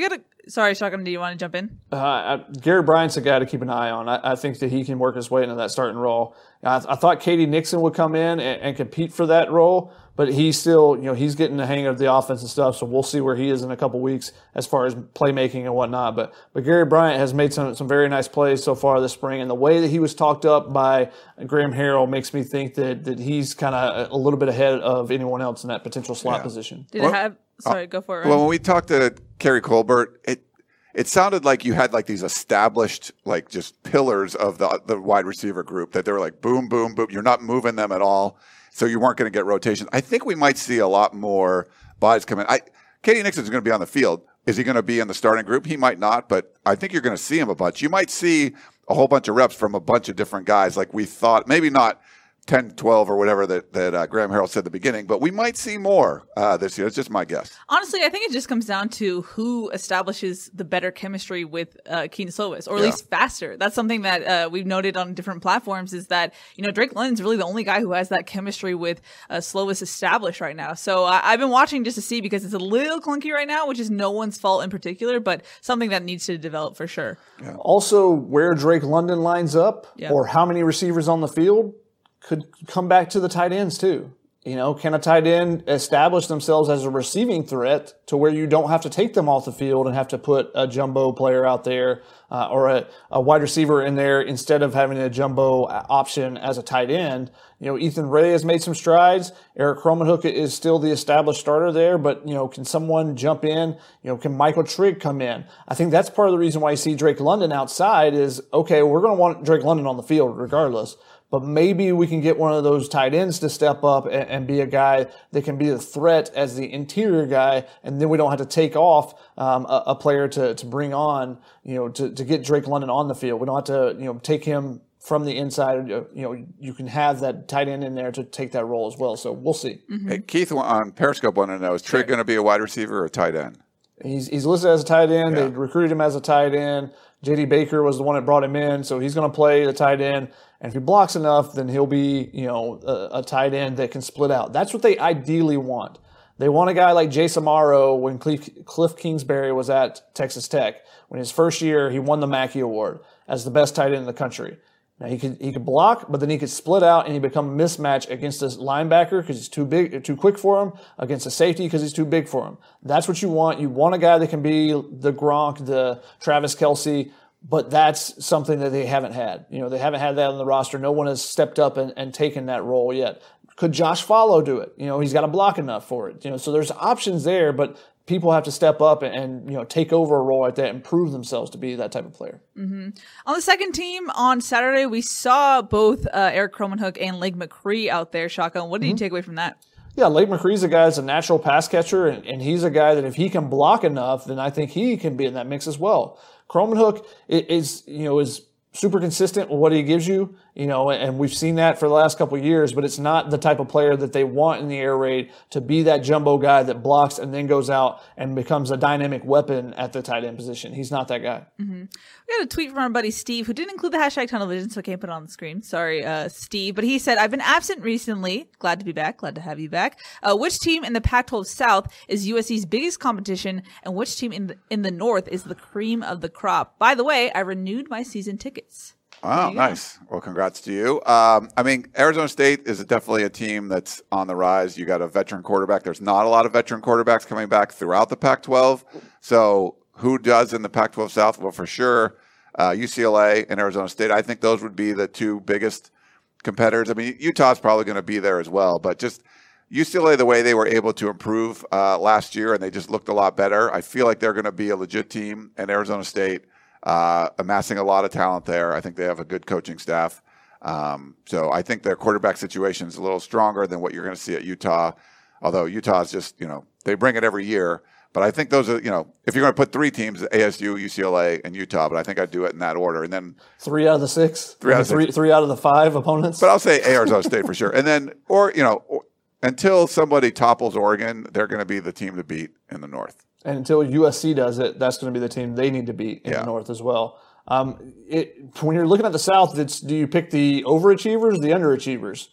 Sorry, Shotgun, do you want to jump in? Uh, I, Gary Bryant's a guy to keep an eye on. I, I think that he can work his way into that starting role. I, I thought Katie Nixon would come in and, and compete for that role, but he's still, you know, he's getting the hang of the offense and stuff, so we'll see where he is in a couple weeks as far as playmaking and whatnot. But but Gary Bryant has made some, some very nice plays so far this spring, and the way that he was talked up by Graham Harrell makes me think that, that he's kind of a little bit ahead of anyone else in that potential slot yeah. position. Did well, it have – sorry, go for it, Ryan. Well, when we talked to Kerry Colbert, it it sounded like you had like these established like just pillars of the the wide receiver group that they were like boom, boom, boom. You're not moving them at all. So you weren't going to get rotations. I think we might see a lot more bodies come in. I, Katie Nixon is going to be on the field. Is he going to be in the starting group? He might not, but I think you're going to see him a bunch. You might see a whole bunch of reps from a bunch of different guys like we thought. Maybe not ten, twelve or whatever that, that uh, Graham Harrell said at the beginning, but we might see more uh, this year. It's just my guess. Honestly, I think it just comes down to who establishes the better chemistry with uh, Keaton Slovis, or at Yeah. least faster. That's something that uh, we've noted on different platforms is that, you know, Drake London's really the only guy who has that chemistry with uh, Slovis established right now. So uh, I've been watching just to see because it's a little clunky right now, which is no one's fault in particular, but something that needs to develop for sure. Yeah. Also, where Drake London lines up Yeah. or how many receivers on the field could come back to the tight ends too. You know, can a tight end establish themselves as a receiving threat to where you don't have to take them off the field and have to put a jumbo player out there uh, or a, a wide receiver in there instead of having a jumbo option as a tight end? You know, Ethan Ray has made some strides. Eric Cromanhook is still the established starter there, but, you know, can someone jump in? You know, can Michael Trigg come in? I think that's part of the reason why you see Drake London outside is, okay, we're going to want Drake London on the field regardless. But maybe we can get one of those tight ends to step up and, and be a guy that can be a threat as the interior guy, and then we don't have to take off um, a, a player to, to bring on, you know, to, to get Drake London on the field. We don't have to, you know, take him from the inside. You know, you can have that tight end in there to take that role as well. So we'll see. Mm-hmm. Hey, Keith on Periscope wanted to know, is Trigg going to be a wide receiver or a tight end? He's he's listed as a tight end. Yeah. They recruited him as a tight end. J D Baker was the one that brought him in, so he's going to play the tight end. And if he blocks enough, then he'll be, you know, a, a tight end that can split out. That's what they ideally want. They want a guy like Jace Amaro when Cliff, Cliff Kingsbury was at Texas Tech. When his first year, he won the Mackey Award as the best tight end in the country. Now, he could he could block, but then he could split out and he become a mismatch against this linebacker because he's too big, too quick for him, against a safety because he's too big for him. That's what you want. You want a guy that can be the Gronk, the Travis Kelce, but that's something that they haven't had. You know, they haven't had that on the roster. No one has stepped up and, and taken that role yet. Could Josh Follow do it? You know, he's got to block enough for it. You know, so there's options there, but people have to step up and, and you know take over a role like that and prove themselves to be that type of player. Mm-hmm. On the second team on Saturday, we saw both uh, Eric Cromanhook and Lake McCree out there. Shotgun, what did mm-hmm. you take away from that? Yeah, Lake McCree's a guy that's a natural pass catcher, and, and he's a guy that if he can block enough, then I think he can be in that mix as well. Cromanhook is, you know, is super consistent with what he gives you, you know, and we've seen that for the last couple of years, but it's not the type of player that they want in the air raid to be that jumbo guy that blocks and then goes out and becomes a dynamic weapon at the tight end position. He's not that guy. Mm-hmm. We got a tweet from our buddy Steve, who didn't include the hashtag Tunnel Vision, so I can't put it on the screen. Sorry, uh, Steve. But he said, I've been absent recently. Glad to be back. Glad to have you back. Uh, which team in the Pac twelve South is U S C's biggest competition, and which team in the, in the North is the cream of the crop? By the way, I renewed my season tickets. Oh, nice. Well, congrats to you. Um, I mean, Arizona State is definitely a team that's on the rise. You got a veteran quarterback. There's not a lot of veteran quarterbacks coming back throughout the Pac twelve. So who does in the Pac twelve South? Well, for sure, uh, U C L A and Arizona State. I think those would be the two biggest competitors. I mean, Utah's probably going to be there as well, but just U C L A, the way they were able to improve uh, last year, and they just looked a lot better. I feel like they're going to be a legit team, and Arizona State uh, amassing a lot of talent there. I think they have a good coaching staff. Um, so I think their quarterback situation is a little stronger than what you're going to see at Utah, although Utah's just, you know, they bring it every year. But I think those are, you know, if you're going to put three teams, A S U, U C L A, and Utah, but I think I'd do it in that order. And then three out of the six, three out of three, six. three out of the five opponents. But I'll say Arizona State for sure. And then, or, you know, or, until somebody topples Oregon, they're going to be the team to beat in the North. And until U S C does it, that's going to be the team they need to beat in yeah. the North as well. Um, it, when you're looking at the South, it's do you pick the overachievers, the underachievers?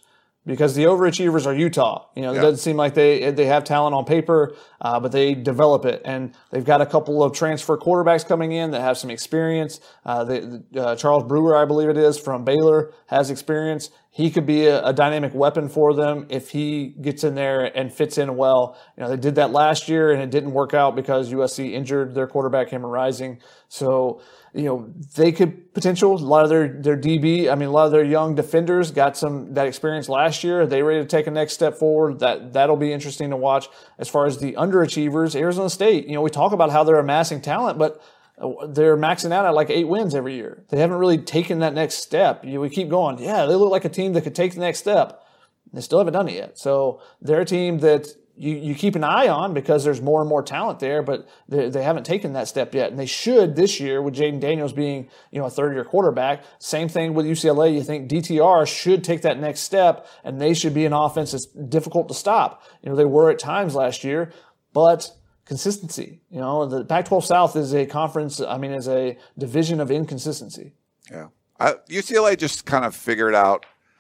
because the overachievers are Utah. You know, it Yeah. doesn't seem like they they have talent on paper, uh, but they develop it. And they've got a couple of transfer quarterbacks coming in that have some experience. Uh, the, uh, Charles Brewer, I believe it is, from Baylor, has experience. He could be a, a dynamic weapon for them if he gets in there and fits in well. You know, they did that last year, and it didn't work out because U S C injured their quarterback, Cameron Rising. So, you know, they could potential. A lot of their, their D B, I mean, a lot of their young defenders got some that experience last year. Are they ready to take a next step forward? That, that'll be interesting to watch. As far as the underachievers, Arizona State, you know, we talk about how they're amassing talent, but they're maxing out at like eight wins every year. They haven't really taken that next step. You know, we keep going, yeah, they look like a team that could take the next step. They still haven't done it yet. So they're a team that you, you keep an eye on because there's more and more talent there, but they, they haven't taken that step yet. And they should this year with Jaden Daniels being, you know, a third-year quarterback. Same thing with U C L A. You think D T R should take that next step, and they should be an offense that's difficult to stop. You know, they were at times last year, but consistency. You know, the Pac twelve South is a conference, I mean, is a division of inconsistency. Yeah. I, U C L A just kind of figured out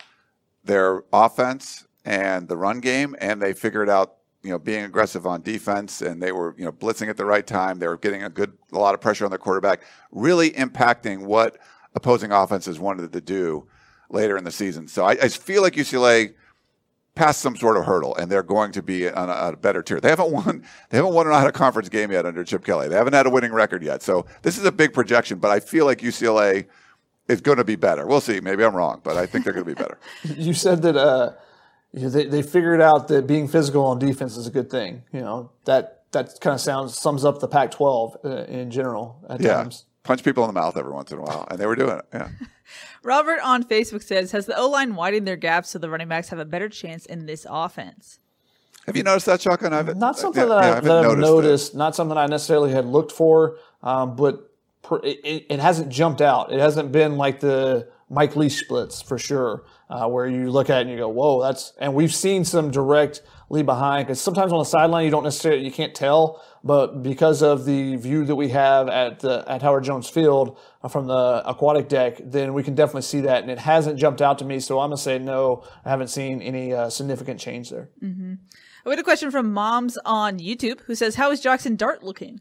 their offense and the run game, and they figured out, you know, being aggressive on defense, and they were, you know, blitzing at the right time. They were getting a good, a lot of pressure on their quarterback, really impacting what opposing offenses wanted to do later in the season. So I, I feel like U C L A passed some sort of hurdle, and they're going to be on a, a better tier. They haven't won. They haven't won a conference game yet under Chip Kelly. They haven't had a winning record yet. So this is a big projection, but I feel like U C L A is going to be better. We'll see. Maybe I'm wrong, but I think they're going to be better. You said that uh, they they figured out that being physical on defense is a good thing. You know, that that kind of sounds sums up the Pac twelve uh, in general at yeah. times. Punch people in the mouth every once in a while, and they were doing it. Yeah. Robert on Facebook says, has the O-line widened their gaps so the running backs have a better chance in this offense? Have you noticed that, Shotgun? I've, Not something yeah, that, yeah, I, I that I've noticed, noticed, not something I necessarily had looked for, um, but per, it, it hasn't jumped out. It hasn't been like the Mike Leach splits for sure, uh, where you look at it and you go, whoa, that's, and we've seen some direct lead behind, because sometimes on the sideline you don't necessarily, you can't tell, but because of the view that we have at the, at Howard Jones Field uh, from the aquatic deck, then we can definitely see that, and it hasn't jumped out to me, so I'm going to say no, I haven't seen any uh, significant change there. Mm-hmm. We had a question from Moms on YouTube who says, how is Jackson Dart looking?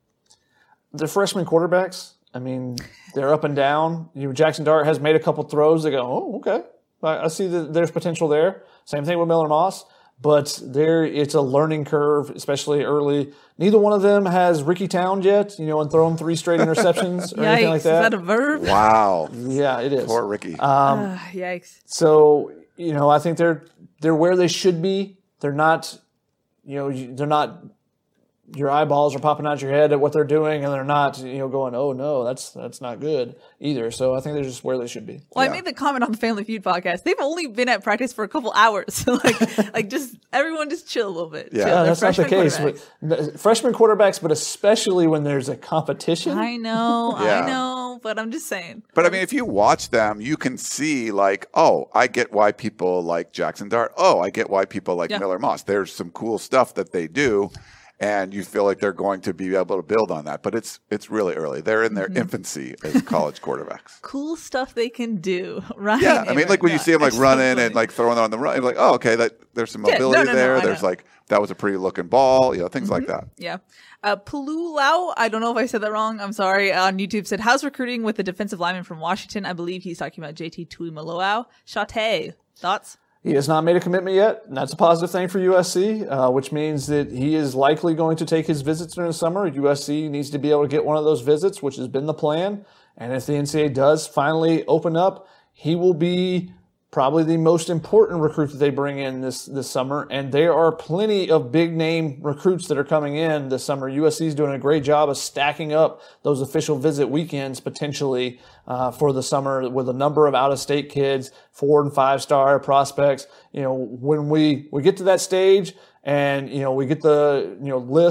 They're freshman quarterbacks. I mean, they're up and down. You know, Jackson Dart has made a couple throws. They go, oh, okay. I, I see that there's potential there. Same thing with Miller Moss. But there, it's a learning curve, especially early. Neither one of them has Ricky Town yet, you know, and thrown three straight interceptions or Yikes, anything like that. Is that a verb? Wow. Yeah, it is. Poor Ricky. Um, uh, yikes. So, you know, I think they're they're where they should be. They're not, you know, they're not. Your eyeballs are popping out your head at what they're doing, and they're not, you know, going, oh no, that's that's not good either. So I think they're just where they should be. Well, Yeah. I made the comment on the Family Feud podcast. They've only been at practice for a couple hours. like, like just everyone just chill a little bit. Yeah. Chill. Yeah, They're that's not the freshman case. quarterbacks. But freshman quarterbacks, but especially when there's a competition. I know, Yeah. I know, but I'm just saying. But I mean, if you watch them, you can see like, oh, I get why people like Jackson Dart. Oh, I get why people like Yeah. Miller Moss. There's some cool stuff that they do, and you feel like they're going to be able to build on that. But it's it's really early. They're in their Mm-hmm. infancy as college quarterbacks. Cool stuff they can do, right? Yeah, I mean, like when you see them like running and like. like throwing on the run, you're like, oh, okay, that there's some Yeah, no, mobility no, no, there. I There's know. like that was a pretty looking ball, you know, things like that. Yeah. Uh, Pululau, I don't know if I said that wrong. I'm sorry. On YouTube said, how's recruiting with the defensive lineman from Washington? I believe he's talking about J T Tuimoloau. Shate, thoughts? He has not made a commitment yet, and that's a positive thing for U S C, uh, which means that he is likely going to take his visits during the summer. U S C needs to be able to get one of those visits, which has been the plan. And if the N C double A does finally open up, he will be probably the most important recruit that they bring in this, this summer. And there are plenty of big-name recruits that are coming in this summer. U S C is doing a great job of stacking up those official visit weekends potentially uh, for the summer with a number of out-of-state kids, four- and five-star prospects. You know, when we, we get to that stage and, you know, we get the, you know, list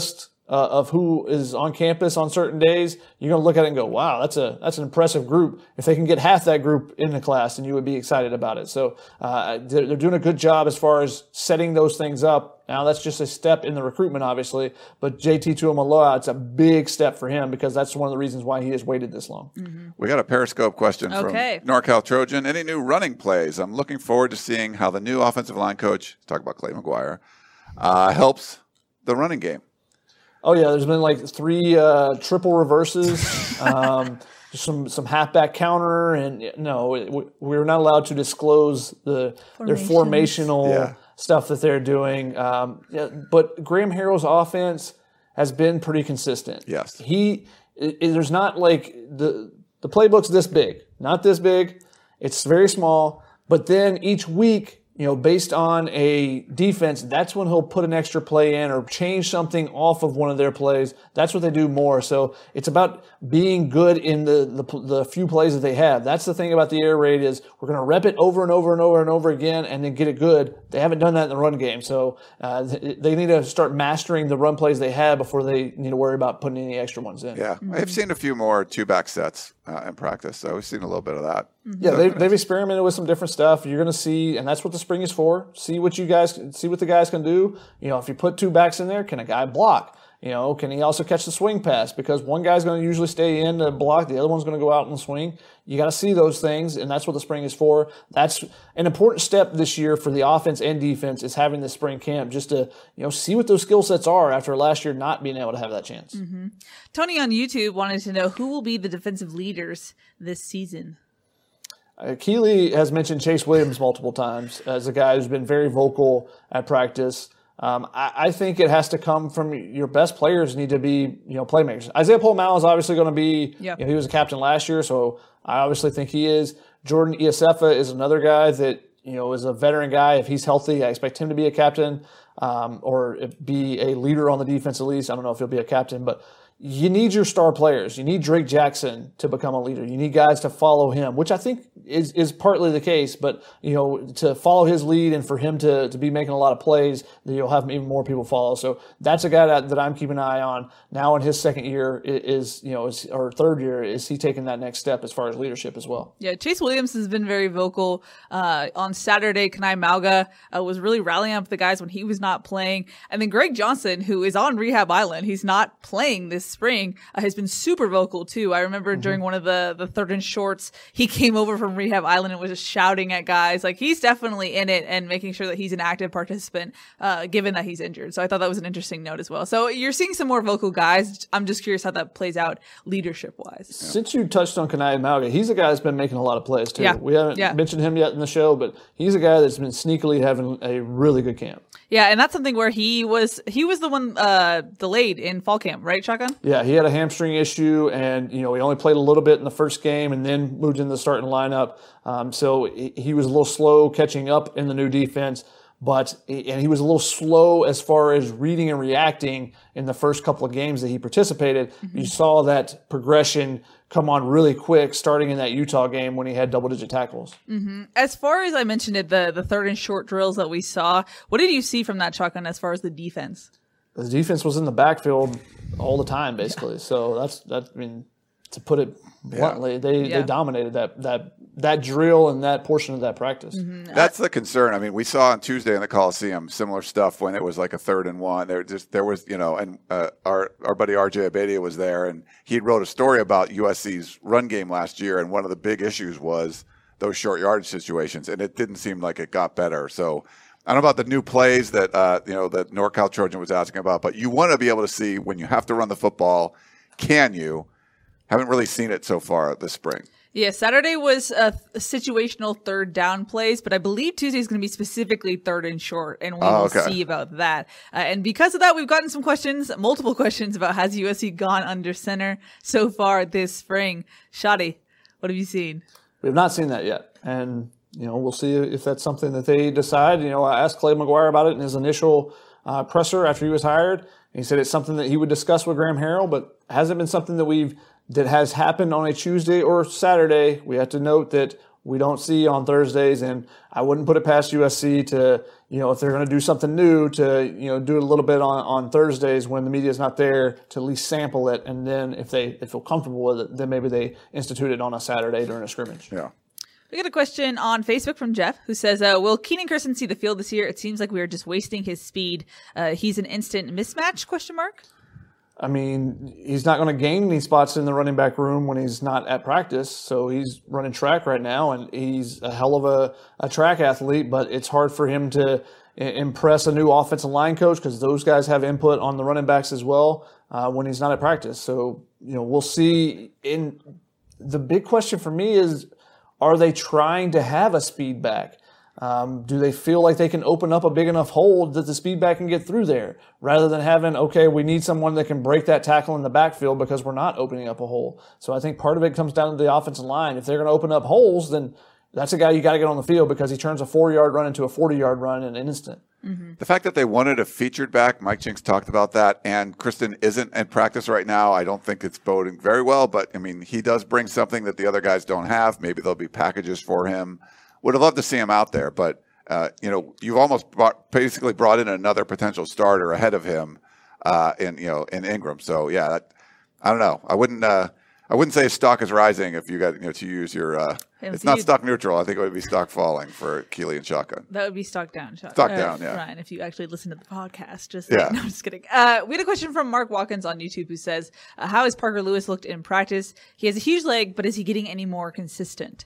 uh, of who is on campus on certain days, you're going to look at it and go, wow, that's a that's an impressive group. If they can get half that group in the class, then you would be excited about it. So uh, they're, they're doing a good job as far as setting those things up. Now, that's just a step in the recruitment, obviously, but J T Tuimoloau, it's a big step for him because that's one of the reasons why he has waited this long. Mm-hmm. We got a Periscope question okay. from NorCal Trojan. Any new running plays? I'm looking forward to seeing how the new offensive line coach, talk about Clay McGuire, uh, helps the running game. Oh, yeah, there's been like three uh, triple reverses, um, some some halfback counter, and no, we, we're not allowed to disclose the their formational yeah. stuff that they're doing. Um, yeah, but Graham Harrell's offense has been pretty consistent. Yes. He it, it, there's not like the the playbook's this big, not this big. It's very small, but then each week, you know, based on a defense, that's when he'll put an extra play in or change something off of one of their plays. That's what they do more. So it's about being good in the the, the few plays that they have. That's the thing about the air raid is we're going to rep it over and over and over and over again and then get it good. They haven't done that in the run game. So uh, they need to start mastering the run plays they have before they need to worry about putting any extra ones in. Yeah, mm-hmm. I've seen a few more two-back sets uh, in practice, so we've seen a little bit of that. Mm-hmm. Yeah, they, they've experimented with some different stuff. You're going to see, and that's what the spring is for. See what you guys, see what the guys can do. You know, if you put two backs in there, can a guy block? You know, can he also catch the swing pass? Because one guy's going to usually stay in to block, the other one's going to go out and swing. You got to see those things, and that's what the spring is for. That's an important step this year for the offense and defense is having this spring camp just to, you know, see what those skill sets are after last year not being able to have that chance. Mm-hmm. Tony on YouTube wanted to know who will be the defensive leaders this season. Uh, Keeley has mentioned Chase Williams multiple times as a guy who's been very vocal at practice. Um, I, I think it has to come from your best players need to be, you know, playmakers. Isaiah Polamalu is obviously going to be, yep. you know, he was a captain last year, so I obviously think he is. Jordan Iosefa is another guy that, you know, is a veteran guy. If he's healthy, I expect him to be a captain um, or be a leader on the defense at least. I don't know if he'll be a captain, but you need your star players. You need Drake Jackson to become a leader. You need guys to follow him, which I think is, is partly the case. But, you know, to follow his lead and for him to, to be making a lot of plays, you'll have even more people follow. So that's a guy that, that I'm keeping an eye on. Now in his second year is, you know, is, or third year, is he taking that next step as far as leadership as well? Yeah, Chase Williams has been very vocal. Uh, on Saturday, Kanai Mauga uh, was really rallying up the guys when he was not playing. And then Greg Johnson, who is on Rehab Island, he's not playing this spring, uh, has been super vocal too. I remember mm-hmm. during one of the, the third and shorts, he came over from Rehab Island and was just shouting at guys. Like, he's definitely in it and making sure that he's an active participant, uh, given that he's injured. So I thought that was an interesting note as well. So you're seeing some more vocal guys. I'm just curious how that plays out leadership wise. Yeah. Since you touched on Kanai Mauga, he's a guy that's been making a lot of plays too. Yeah. We haven't yeah. mentioned him yet in the show, but he's a guy that's been sneakily having a really good camp. Yeah, and that's something where he was he was the one uh, delayed in fall camp, right, Shotgun? Yeah, he had a hamstring issue, and you know he only played a little bit in the first game, and then moved into the starting lineup. Um, so he was a little slow catching up in the new defense, but and he was a little slow as far as reading and reacting in the first couple of games that he participated. Mm-hmm. You saw that progression come on really quick, starting in that Utah game when he had double-digit tackles. Mm-hmm. As far as I mentioned it, the the third and short drills that we saw, what did you see from that, Shotgun, as far as the defense? The defense was in the backfield all the time, basically. Yeah. So that's that. I mean, to put it bluntly, yeah. they yeah. they dominated that that that drill and that portion of that practice. Mm-hmm. That's the concern. I mean, we saw on Tuesday in the Coliseum similar stuff when it was like a third and one. There just there was, you know, and uh, our our buddy R J Abadia was there, and he wrote a story about U S C's run game last year, and one of the big issues was those short yardage situations, and it didn't seem like it got better. So I don't know about the new plays that uh, you know that NorCal Trojan was asking about, but you want to be able to see when you have to run the football. Can you? Haven't really seen it so far this spring. Yeah, Saturday was a, a situational third down plays, but I believe Tuesday is going to be specifically third and short, and we oh, will okay. see about that. Uh, and because of that, we've gotten some questions, multiple questions about has U S C gone under center so far this spring. Shotty, what have you seen? We have not seen that yet, and you know we'll see if that's something that they decide. You know, I asked Clay McGuire about it in his initial uh, presser after he was hired. He said it's something that he would discuss with Graham Harrell, but hasn't been something that we've that has happened on a Tuesday or Saturday. We have to note that we don't see on Thursdays. And I wouldn't put it past U S C to, you know, if they're going to do something new, to, you know, do it a little bit on, on Thursdays when the media is not there, to at least sample it. And then if they, they feel comfortable with it, then maybe they institute it on a Saturday during a scrimmage. Yeah. We got a question on Facebook from Jeff, who says, uh, will Keenan Kirsten see the field this year? It seems like we are just wasting his speed. Uh, he's an instant mismatch, question mark? I mean, he's not going to gain any spots in the running back room when he's not at practice. So he's running track right now, and he's a hell of a, a track athlete, but it's hard for him to impress a new offensive line coach because those guys have input on the running backs as well uh, when he's not at practice. So, you know, we'll see. In the big question for me is, are they trying to have a speed back? Um, do they feel like they can open up a big enough hole that the speed back can get through there rather than having, okay, we need someone that can break that tackle in the backfield because we're not opening up a hole. So I think part of it comes down to the offensive line. If they're going to open up holes, then that's a guy you got to get on the field because he turns a four-yard run into a forty-yard run in an instant. Mm-hmm. The fact that they wanted a featured back, Mike Jinks talked about that, and Kristen isn't in practice right now, I don't think it's boding very well, but, I mean, he does bring something that the other guys don't have. Maybe there'll be packages for him. Would have loved to see him out there, but, uh, you know, you've almost brought, basically brought in another potential starter ahead of him uh, in, you know, in Ingram. So, yeah, that, I don't know. I wouldn't uh, I wouldn't say stock is rising if you got, you know, to use your uh, hey, it's not you, stock neutral. I think it would be stock falling for Keely and Shotgun. That would be stock down. Shotgun. Stock uh, down, yeah. Ryan, if you actually listen to the podcast. Just yeah. No, I'm just kidding. Uh, we had a question from Mark Watkins on YouTube who says, uh, how has Parker Lewis looked in practice? He has a huge leg, but is he getting any more consistent?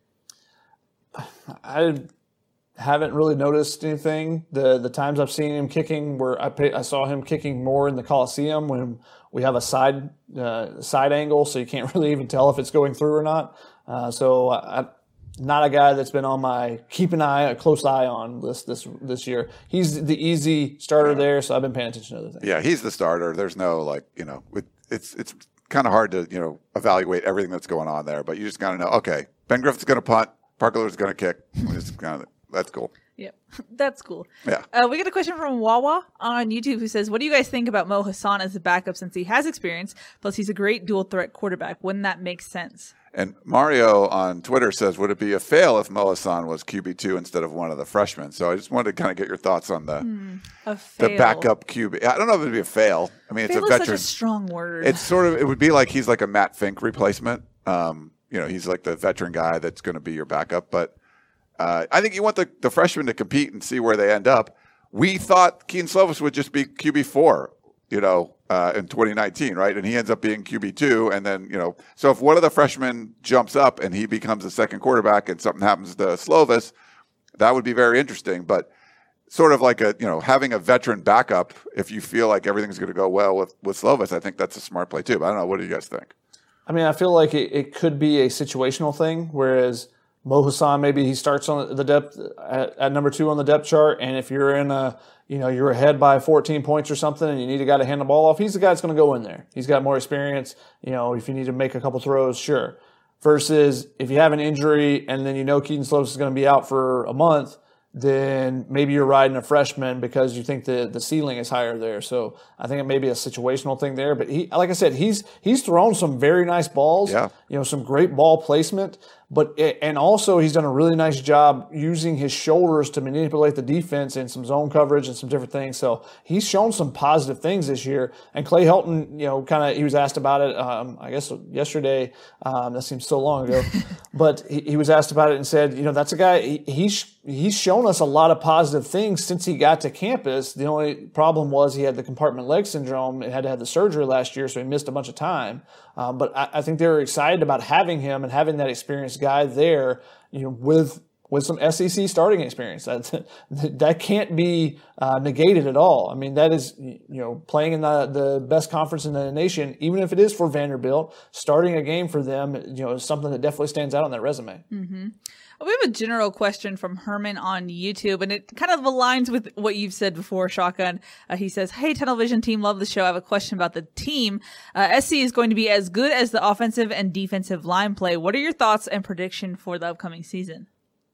I haven't really noticed anything. The the times I've seen him kicking, where I pay, I saw him kicking more in the Coliseum when we have a side uh, side angle, so you can't really even tell if it's going through or not. Uh, so I, I'm not a guy that's been on my keep an eye, a close eye on this this this year. He's the easy starter there, so I've been paying attention to other things. Yeah, he's the starter. There's no like you know, it, it's it's kind of hard to you know evaluate everything that's going on there, but you just gotta know. Okay, Ben Griffith's going to punt. Parker Lewis is going to kick. Just kind of, that's cool. Yep, that's cool. Yeah. Uh, we get a question from Wawa on YouTube who says, what do you guys think about Mo Hassan as a backup since he has experience, plus he's a great dual threat quarterback? Wouldn't that make sense? And Mario on Twitter says, would it be a fail if Mo Hassan was Q B two instead of one of the freshmen? So I just wanted to kind of get your thoughts on the Hmm, a the fail. backup Q B. I don't know if it would be a fail. I mean, it's Fail a is veteran. such a strong word. It's sort of, it would be like he's like a Matt Fink replacement. Um, you know, he's like the veteran guy that's going to be your backup. But uh, I think you want the, the freshmen to compete and see where they end up. We thought Keaton Slovis would just be Q B four, you know, uh, in twenty nineteen, right? And he ends up being Q B two. And then, you know, so if one of the freshmen jumps up and he becomes the second quarterback and something happens to Slovis, that would be very interesting. But sort of like a, you know, having a veteran backup, if you feel like everything's going to go well with, with Slovis, I think that's a smart play too. But I don't know. What do you guys think? I mean, I feel like it, it could be a situational thing, whereas Mo Hassan, maybe he starts on the depth at, at number two on the depth chart, and if you're in a, you know, you're ahead by fourteen points or something, and you need a guy to hand the ball off, he's the guy that's going to go in there. He's got more experience. You know, if you need to make a couple throws, sure. Versus if you have an injury and then you know Keaton Slovis is going to be out for a month, then maybe you're riding a freshman because you think the, the ceiling is higher there. So I think it may be a situational thing there. But he, like I said, he's he's thrown some very nice balls. Yeah. You know, some great ball placement. But and also he's done a really nice job using his shoulders to manipulate the defense in some zone coverage and some different things. So he's shown some positive things this year. And Clay Helton, you know, kind of he was asked about it. Um, I guess yesterday. Um, that seems so long ago, but he, he was asked about it and said, you know, that's a guy. He, he's he's shown us a lot of positive things since he got to campus. The only problem was he had the compartment leg syndrome and had to have the surgery last year, so he missed a bunch of time. Um, but I, I think they were excited about having him and having that experienced guy there, you know, with with some S E C starting experience. That that can't be uh, negated at all. I mean, that is, you know, playing in the the best conference in the nation, even if it is for Vanderbilt, starting a game for them, you know, is something that definitely stands out on that resume. Mm-hmm. We have a general question from Herman on YouTube, and it kind of aligns with what you've said before, Shotgun. Uh, he says, hey, Tunnel Vision team, love the show. I have a question about the team. Uh, S C is going to be as good as the offensive and defensive line play. What are your thoughts and prediction for the upcoming season?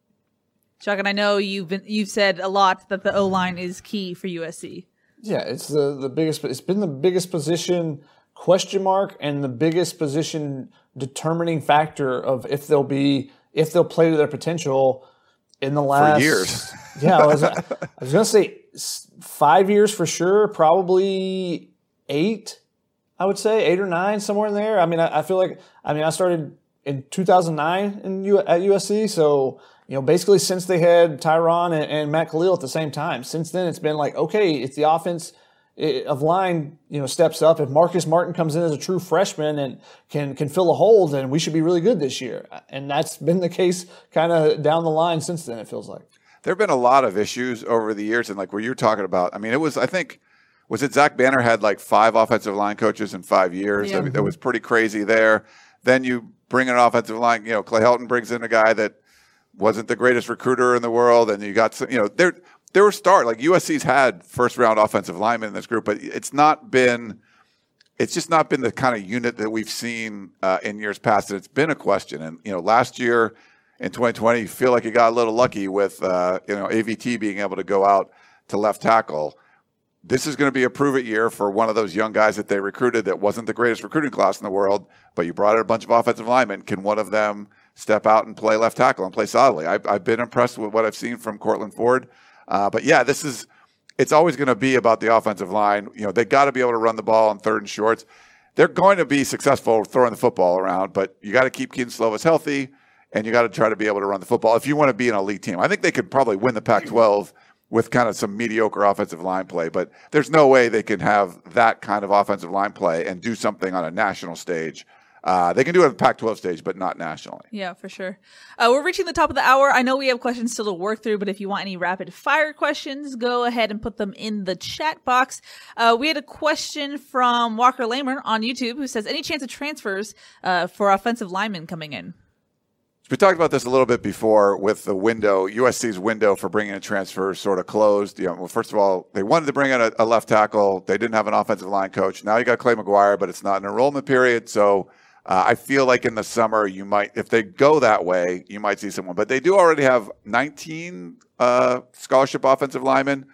Shotgun, I know you've been, you've said a lot that the O-line is key for U S C. Yeah, it's the, the biggest, it's been the biggest position question mark and the biggest position determining factor of if they'll be if they'll play to their potential in the last For years. Yeah, I was, I was going to say five years for sure, probably eight, I would say, eight or nine, somewhere in there. I mean, I, I feel like, I mean, I started in two thousand nine in U, at U S C, so, you know, basically since they had Tyron and, and Matt Khalil at the same time. Since then, it's been like, okay, it's the offense of line, you know, steps up. If Marcus Martin comes in as a true freshman and can can fill a hole, then we should be really good this year. And that's been the case kind of down the line since then, it feels like. There have been a lot of issues over the years, and like what you're talking about, I mean, it was, I think, was it Zach Banner had like five offensive line coaches in five years? Yeah. I mean, that was pretty crazy there. Then you bring an offensive line, you know, Clay Helton brings in a guy that wasn't the greatest recruiter in the world, and you got some, you know, there there were start like U S C's had first round offensive linemen in this group, but it's not been, it's just not been the kind of unit that we've seen uh, in years past. And it's been a question. And you know, last year in twenty twenty, you feel like you got a little lucky with uh, you know A V T being able to go out to left tackle. This is going to be a prove it year for one of those young guys that they recruited that wasn't the greatest recruiting class in the world, but you brought in a bunch of offensive linemen. Can one of them step out and play left tackle and play solidly? I've, I've been impressed with what I've seen from Cortland Ford. Uh, but yeah, this is, it's always going to be about the offensive line. You know, they got to be able to run the ball on third and shorts. They're going to be successful throwing the football around, but you got to keep Keaton Slovis healthy, and you got to try to be able to run the football if you want to be an elite team. I think they could probably win the Pac twelve with kind of some mediocre offensive line play, but there's no way they can have that kind of offensive line play and do something on a national stage. Uh, they can do it on the Pac twelve stage, but not nationally. Yeah, for sure. Uh, we're reaching the top of the hour. I know we have questions still to work through, but if you want any rapid fire questions, go ahead and put them in the chat box. Uh, we had a question from Walker Lamer on YouTube who says, any chance of transfers uh, for offensive linemen coming in? We talked about this a little bit before with the window. U S C's window for bringing in transfers sort of closed. You know, well, first of all, they wanted to bring in a, a left tackle. They didn't have an offensive line coach. Now you got Clay McGuire, but it's not an enrollment period. So uh, I feel like in the summer, you might, if they go that way, you might see someone. But they do already have nineteen uh, scholarship offensive linemen.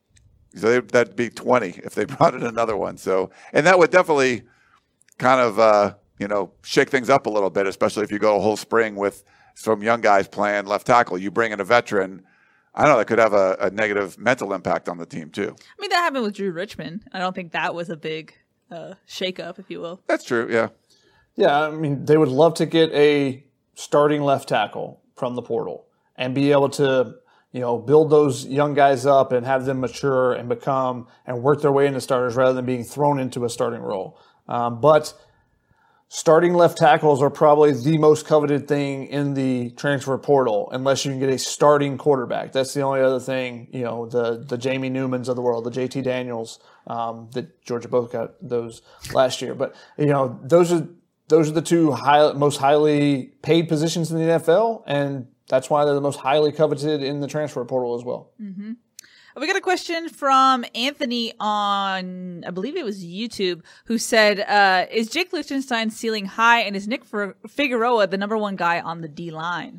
So they, that'd be twenty if they brought in another one. So, and that would definitely kind of, uh, you know, shake things up a little bit, especially if you go a whole spring with some young guys playing left tackle. You bring in a veteran, I don't know, that could have a, a negative mental impact on the team too. I mean, that happened with Drew Richmond. I don't think that was a big uh, shake-up, if you will. That's true, yeah. Yeah, I mean, they would love to get a starting left tackle from the portal and be able to, you know, build those young guys up and have them mature and become and work their way into starters rather than being thrown into a starting role. Um, but starting left tackles are probably the most coveted thing in the transfer portal, unless you can get a starting quarterback. That's the only other thing, you know, the the Jamie Newmans of the world, the J T Daniels, um, that Georgia both got those last year. But, you know, those are those are the two high, most highly paid positions in the N F L, and that's why they're the most highly coveted in the transfer portal as well. Mm-hmm. We got a question from Anthony on, I believe it was YouTube, who said, uh, is Jake Lichtenstein's ceiling high, and is Nick Figueroa the number one guy on the D-line?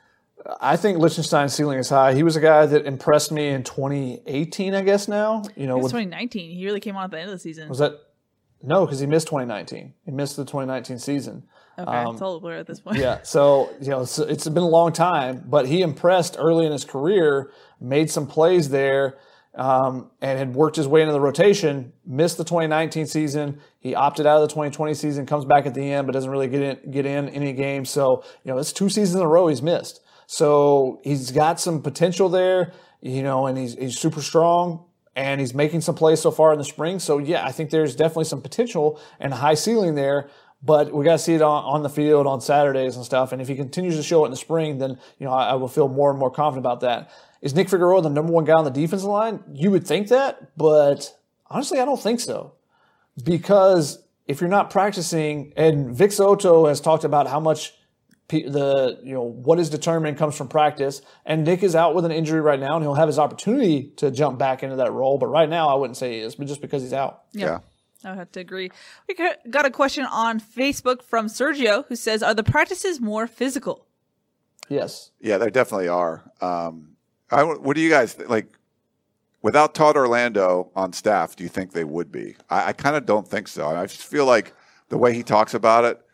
I think Lichtenstein's ceiling is high. He was a guy that impressed me in twenty eighteen, I guess now. You know, it was with, twenty nineteen. He really came on at the end of the season. Was that? No, because he missed twenty nineteen. He missed the twenty nineteen season. Okay, um, it's all a blur at this point. Yeah, so, you know, it's, it's been a long time, but he impressed early in his career, made some plays there, um, and had worked his way into the rotation, missed the twenty nineteen season. He opted out of the twenty twenty season, comes back at the end, but doesn't really get in, get in any games. So, you know, it's two seasons in a row he's missed. So he's got some potential there, you know, and he's he's super strong, and he's making some plays so far in the spring. So, yeah, I think there's definitely some potential and a high ceiling there. But we got to see it on, on the field on Saturdays and stuff. And if he continues to show it in the spring, then, you know, I, I will feel more and more confident about that. Is Nick Figueroa the number one guy on the defensive line? You would think that, but honestly, I don't think so. Because if you're not practicing, and Vic Soto has talked about how much the, you know, what is determined comes from practice, and Nick is out with an injury right now, and he'll have his opportunity to jump back into that role. But right now, I wouldn't say he is, but just because he's out. Yeah. yeah. I would have to agree. We got a question on Facebook from Sergio who says, are the practices more physical? Yes. Yeah, they definitely are. Um, I, what do you guys th- like? Without Todd Orlando on staff, do you think they would be? I, I kind of don't think so. I just feel like the way he talks about it,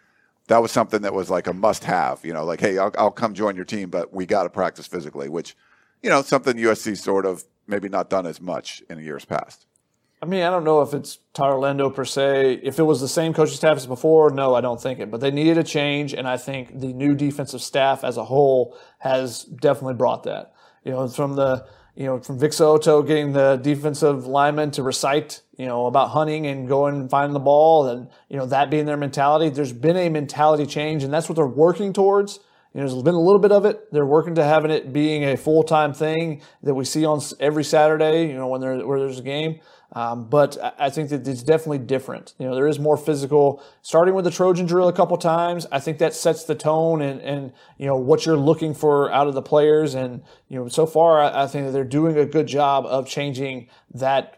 that was something that was like a must-have. You know, like, hey, I'll, I'll come join your team, but we got to practice physically, which, you know, something U S C sort of maybe not done as much in years past. I mean, I don't know if it's Todd Orlando per se. If it was the same coaching staff as before, no, I don't think it. But they needed a change, and I think the new defensive staff as a whole has definitely brought that. You know, from the you know from Vic Soto getting the defensive lineman to recite, you know, about hunting and going and finding the ball, and you know that being their mentality. There's been a mentality change, and that's what they're working towards. You know, there's been a little bit of it. They're working to having it being a full-time thing that we see on every Saturday, you know, when there where there's a game. Um, but I think that it's definitely different. You know, there is more physical. Starting with the Trojan drill a couple times, I think that sets the tone and, and you know, what you're looking for out of the players. And, you know, so far, I, I think that they're doing a good job of changing that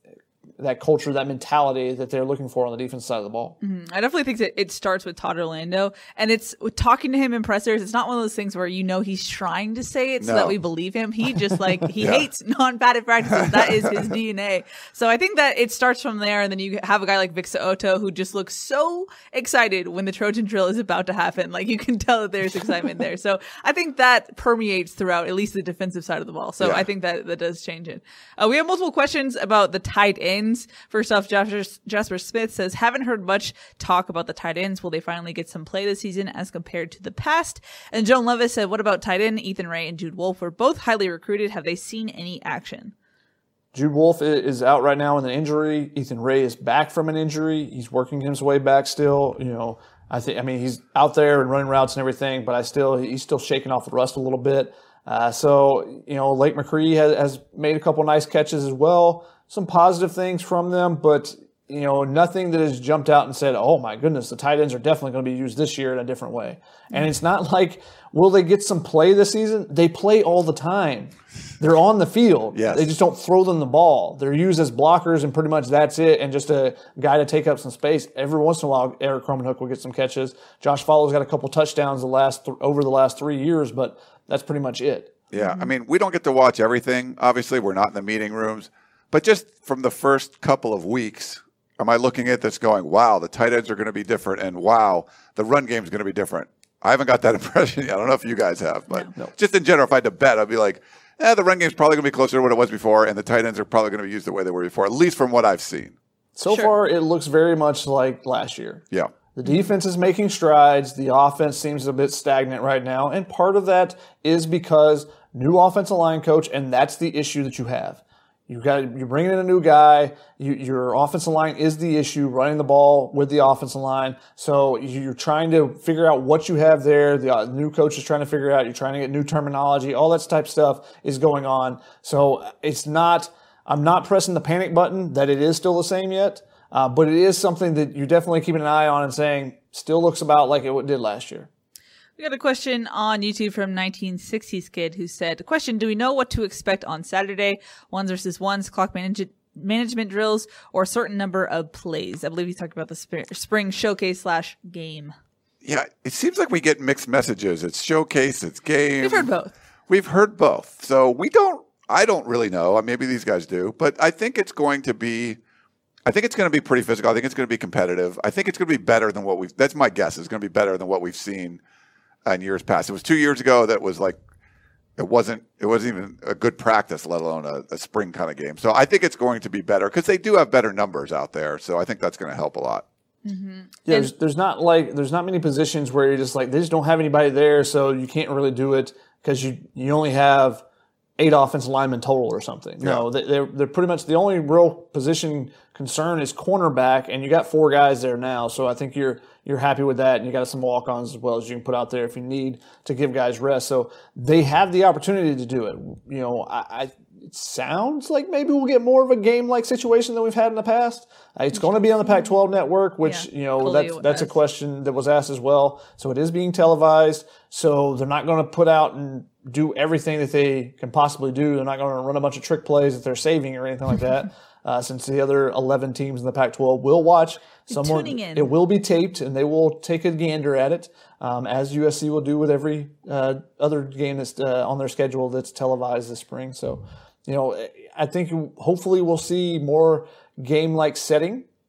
that culture, that mentality that they're looking for on the defense side of the ball. Mm-hmm. I definitely think that it starts with Todd Orlando, and it's with talking to him in pressers. It's not one of those things where you know he's trying to say it so No. that we believe him. He just like he Yeah. hates non-padded practices. That is his D N A. So I think that it starts from there, and then you have a guy like Vic Soto who just looks so excited when the Trojan drill is about to happen. Like you can tell that there's excitement there. So I think that permeates throughout at least the defensive side of the ball. So Yeah. I think that that does change it. Uh, we have multiple questions about the tight ends. First off, Jasper, Jasper Smith says, haven't heard much talk about the tight ends. Will they finally get some play this season as compared to the past? And Joan Levis said, what about tight end? Ethan Ray and Jude Wolf were both highly recruited. Have they seen any action? Jude Wolf is out right now with an injury. Ethan Ray is back from an injury. He's working his way back still. You know, I think, I mean, he's out there and running routes and everything, but I still, he's still shaking off the rust a little bit. Uh, so, you know, Lake McCree has, has made a couple nice catches as well. Some positive things from them, but, you know, nothing that has jumped out and said, oh my goodness, the tight ends are definitely going to be used this year in a different way. And it's not like, will they get some play this season? They play all the time. They're on the field. Yes. They just don't throw them the ball. They're used as blockers, and pretty much that's it, and just a guy to take up some space. Every once in a while, Eric Cromanhook will get some catches. Josh Fallow's got a couple touchdowns the last th- over the last three years, but that's pretty much it. Yeah, I mean, we don't get to watch everything. Obviously, we're not in the meeting rooms. But just from the first couple of weeks, am I looking at this going, wow, the tight ends are going to be different, and wow, the run game is going to be different? I haven't got that impression yet. I don't know if you guys have, but No. No. just in general, if I had to bet, I'd be like, eh, the run game is probably going to be closer to what it was before, and the tight ends are probably going to be used the way they were before, at least from what I've seen. So Sure. far, it looks very much like last year. Yeah. The defense is making strides. The offense seems a bit stagnant right now, and part of that is because new offensive line coach, and that's the issue that you have. You've got you're bringing in a new guy. You, your offensive line is the issue, running the ball with the offensive line. So you're trying to figure out what you have there. The uh, new coach is trying to figure out. You're trying to get new terminology. All that type of stuff is going on. So it's not. I'm not pressing the panic button that it is still the same yet, uh, but it is something that you're definitely keeping an eye on and saying still looks about like it did last year. We got a question on YouTube from nineteen sixties Kid who said, question, do we know what to expect on Saturday? Ones versus ones, clock manage- management drills, or a certain number of plays? I believe he's talking about the sp- spring showcase slash game. Yeah, it seems like we get mixed messages. It's showcase, it's game. We've heard both. We've heard both. So we don't, I don't really know. Maybe these guys do. But I think it's going to be, I think it's going to be pretty physical. I think it's going to be competitive. I think it's going to be better than what we've, that's my guess. It's going to be better than what we've seen in years past. It was two years ago that was like, it wasn't, it wasn't even a good practice, let alone a, a spring kind of game. So I think it's going to be better because they do have better numbers out there. So I think that's going to help a lot. Mm-hmm. Yeah, there's, there's not like there's not many positions where you're just like they just don't have anybody there, so you can't really do it because you you only have eight offensive linemen total or something. Yeah. No, they- they're they're pretty much the only real position concern is cornerback, and you got four guys there now, so I think you're you're happy with that, and you got some walk-ons as well as you can put out there if you need to give guys rest. So they have the opportunity to do it. You know, I. I it sounds like maybe we'll get more of a game-like situation than we've had in the past. Uh, it's going to be on the Pac twelve network, which, Yeah, you know, Khalil that's, that's a has. question that was asked as well. So it is being televised. So they're not going to put out and do everything that they can possibly do. They're not going to run a bunch of trick plays that they're saving or anything like that. Uh, since the other eleven teams in the Pac twelve will watch. Someone, tuning in. It will be taped, and they will take a gander at it, um, as U S C will do with every uh, other game that's uh, on their schedule that's televised this spring. So, you know, I think hopefully we'll see more game-like setting,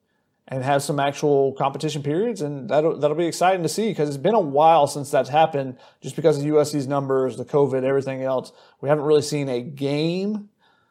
and have some actual competition periods, and that'll that'll be exciting to see because it's been a while since that's happened. Just because of U S C's numbers, the COVID, everything else, we haven't really seen a game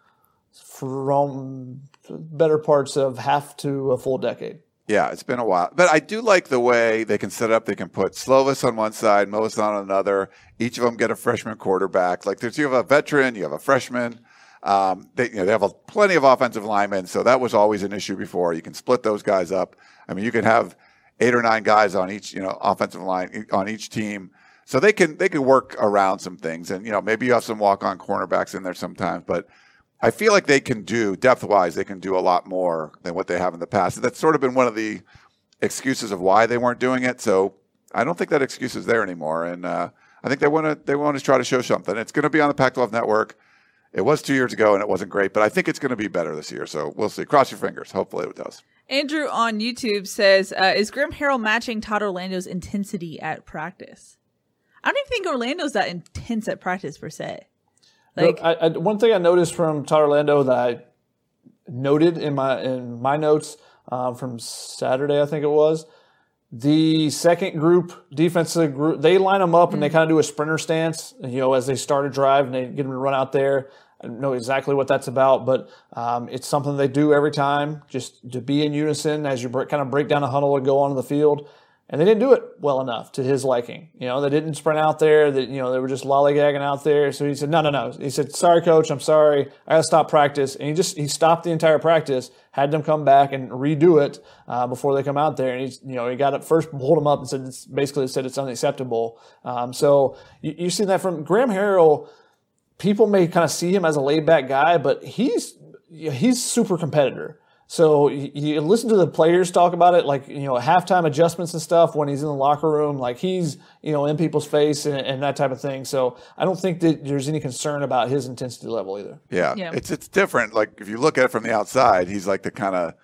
from better parts of half to a full decade. Yeah, it's been a while. But I do like the way they can set up. They can put Slovis on one side, Moas on another. Each of them get a freshman quarterback. Like there's, you have a veteran, you have a freshman. Um, they, you know, they have a, plenty of offensive linemen, so that was always an issue before. You can split those guys up. I mean, you can have eight or nine guys on each, you know, offensive line on each team. So they can they can work around some things. And, you know, maybe you have some walk-on cornerbacks in there sometimes, but I feel like they can do, depth-wise, they can do a lot more than what they have in the past. That's sort of been one of the excuses of why they weren't doing it. So I don't think that excuse is there anymore. And uh, I think they want to they want to try to show something. It's going to be on the Pac twelve Network. It was two years ago, and it wasn't great, but I think it's going to be better this year. So we'll see. Cross your fingers. Hopefully it does. Andrew on YouTube says, uh, is Graham Harrell matching Todd Orlando's intensity at practice? I don't even think Orlando's that intense at practice, per se. Like, no, I, I, one thing I noticed from Todd Orlando that I noted in my in my notes um, from Saturday, I think it was, the second group, defensive group, they line them up mm-hmm. and they kind of do a sprinter stance, you know, as they start a drive and they get them to run out there. I don't know exactly what that's about, but um, it's something they do every time, just to be in unison as you break, kind of break down a huddle and go onto the field. And they didn't do it well enough to his liking. You know, they didn't sprint out there. That, you know, they were just lollygagging out there. So he said, no, no, no. He said, sorry, coach, I'm sorry. I got to stop practice. And he just, he stopped the entire practice, had them come back and redo it uh, before they come out there. And he's, you know, he got up first, pulled them up and said, it's, basically said it's unacceptable. Um, so you, you see that from Graham Harrell. People may kind of see him as a laid back guy, but he's, he's super competitor. So you listen to the players talk about it, like, you know, halftime adjustments and stuff when he's in the locker room, like he's, you know, in people's face and, and that type of thing. So I don't think that there's any concern about his intensity level either. Yeah, yeah. It's it's different. Like if you look at it from the outside, he's like the kind of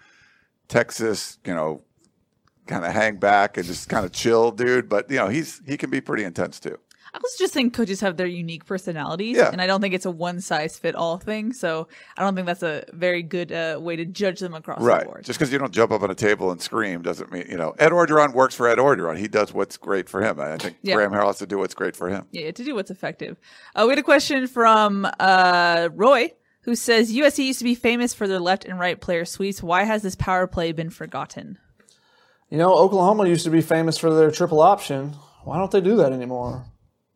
Texas, you know, kind of hang back and just kind of chill dude. But, you know, he's he can be pretty intense too. I was just saying coaches have their unique personalities, yeah. and I don't think it's a one-size-fit-all thing, so I don't think that's a very good uh, way to judge them across right. the board. Just because you don't jump up on a table and scream doesn't mean, you know, Ed Orgeron works for Ed Orgeron. He does what's great for him. I think yeah. Graham Harrell has to do what's great for him. Yeah, to do what's effective. Uh, we had a question from uh, Roy, who says, U S C used to be famous for their left and right player sweeps. Why has this power play been forgotten? You know, Oklahoma used to be famous for their triple option. Why don't they do that anymore?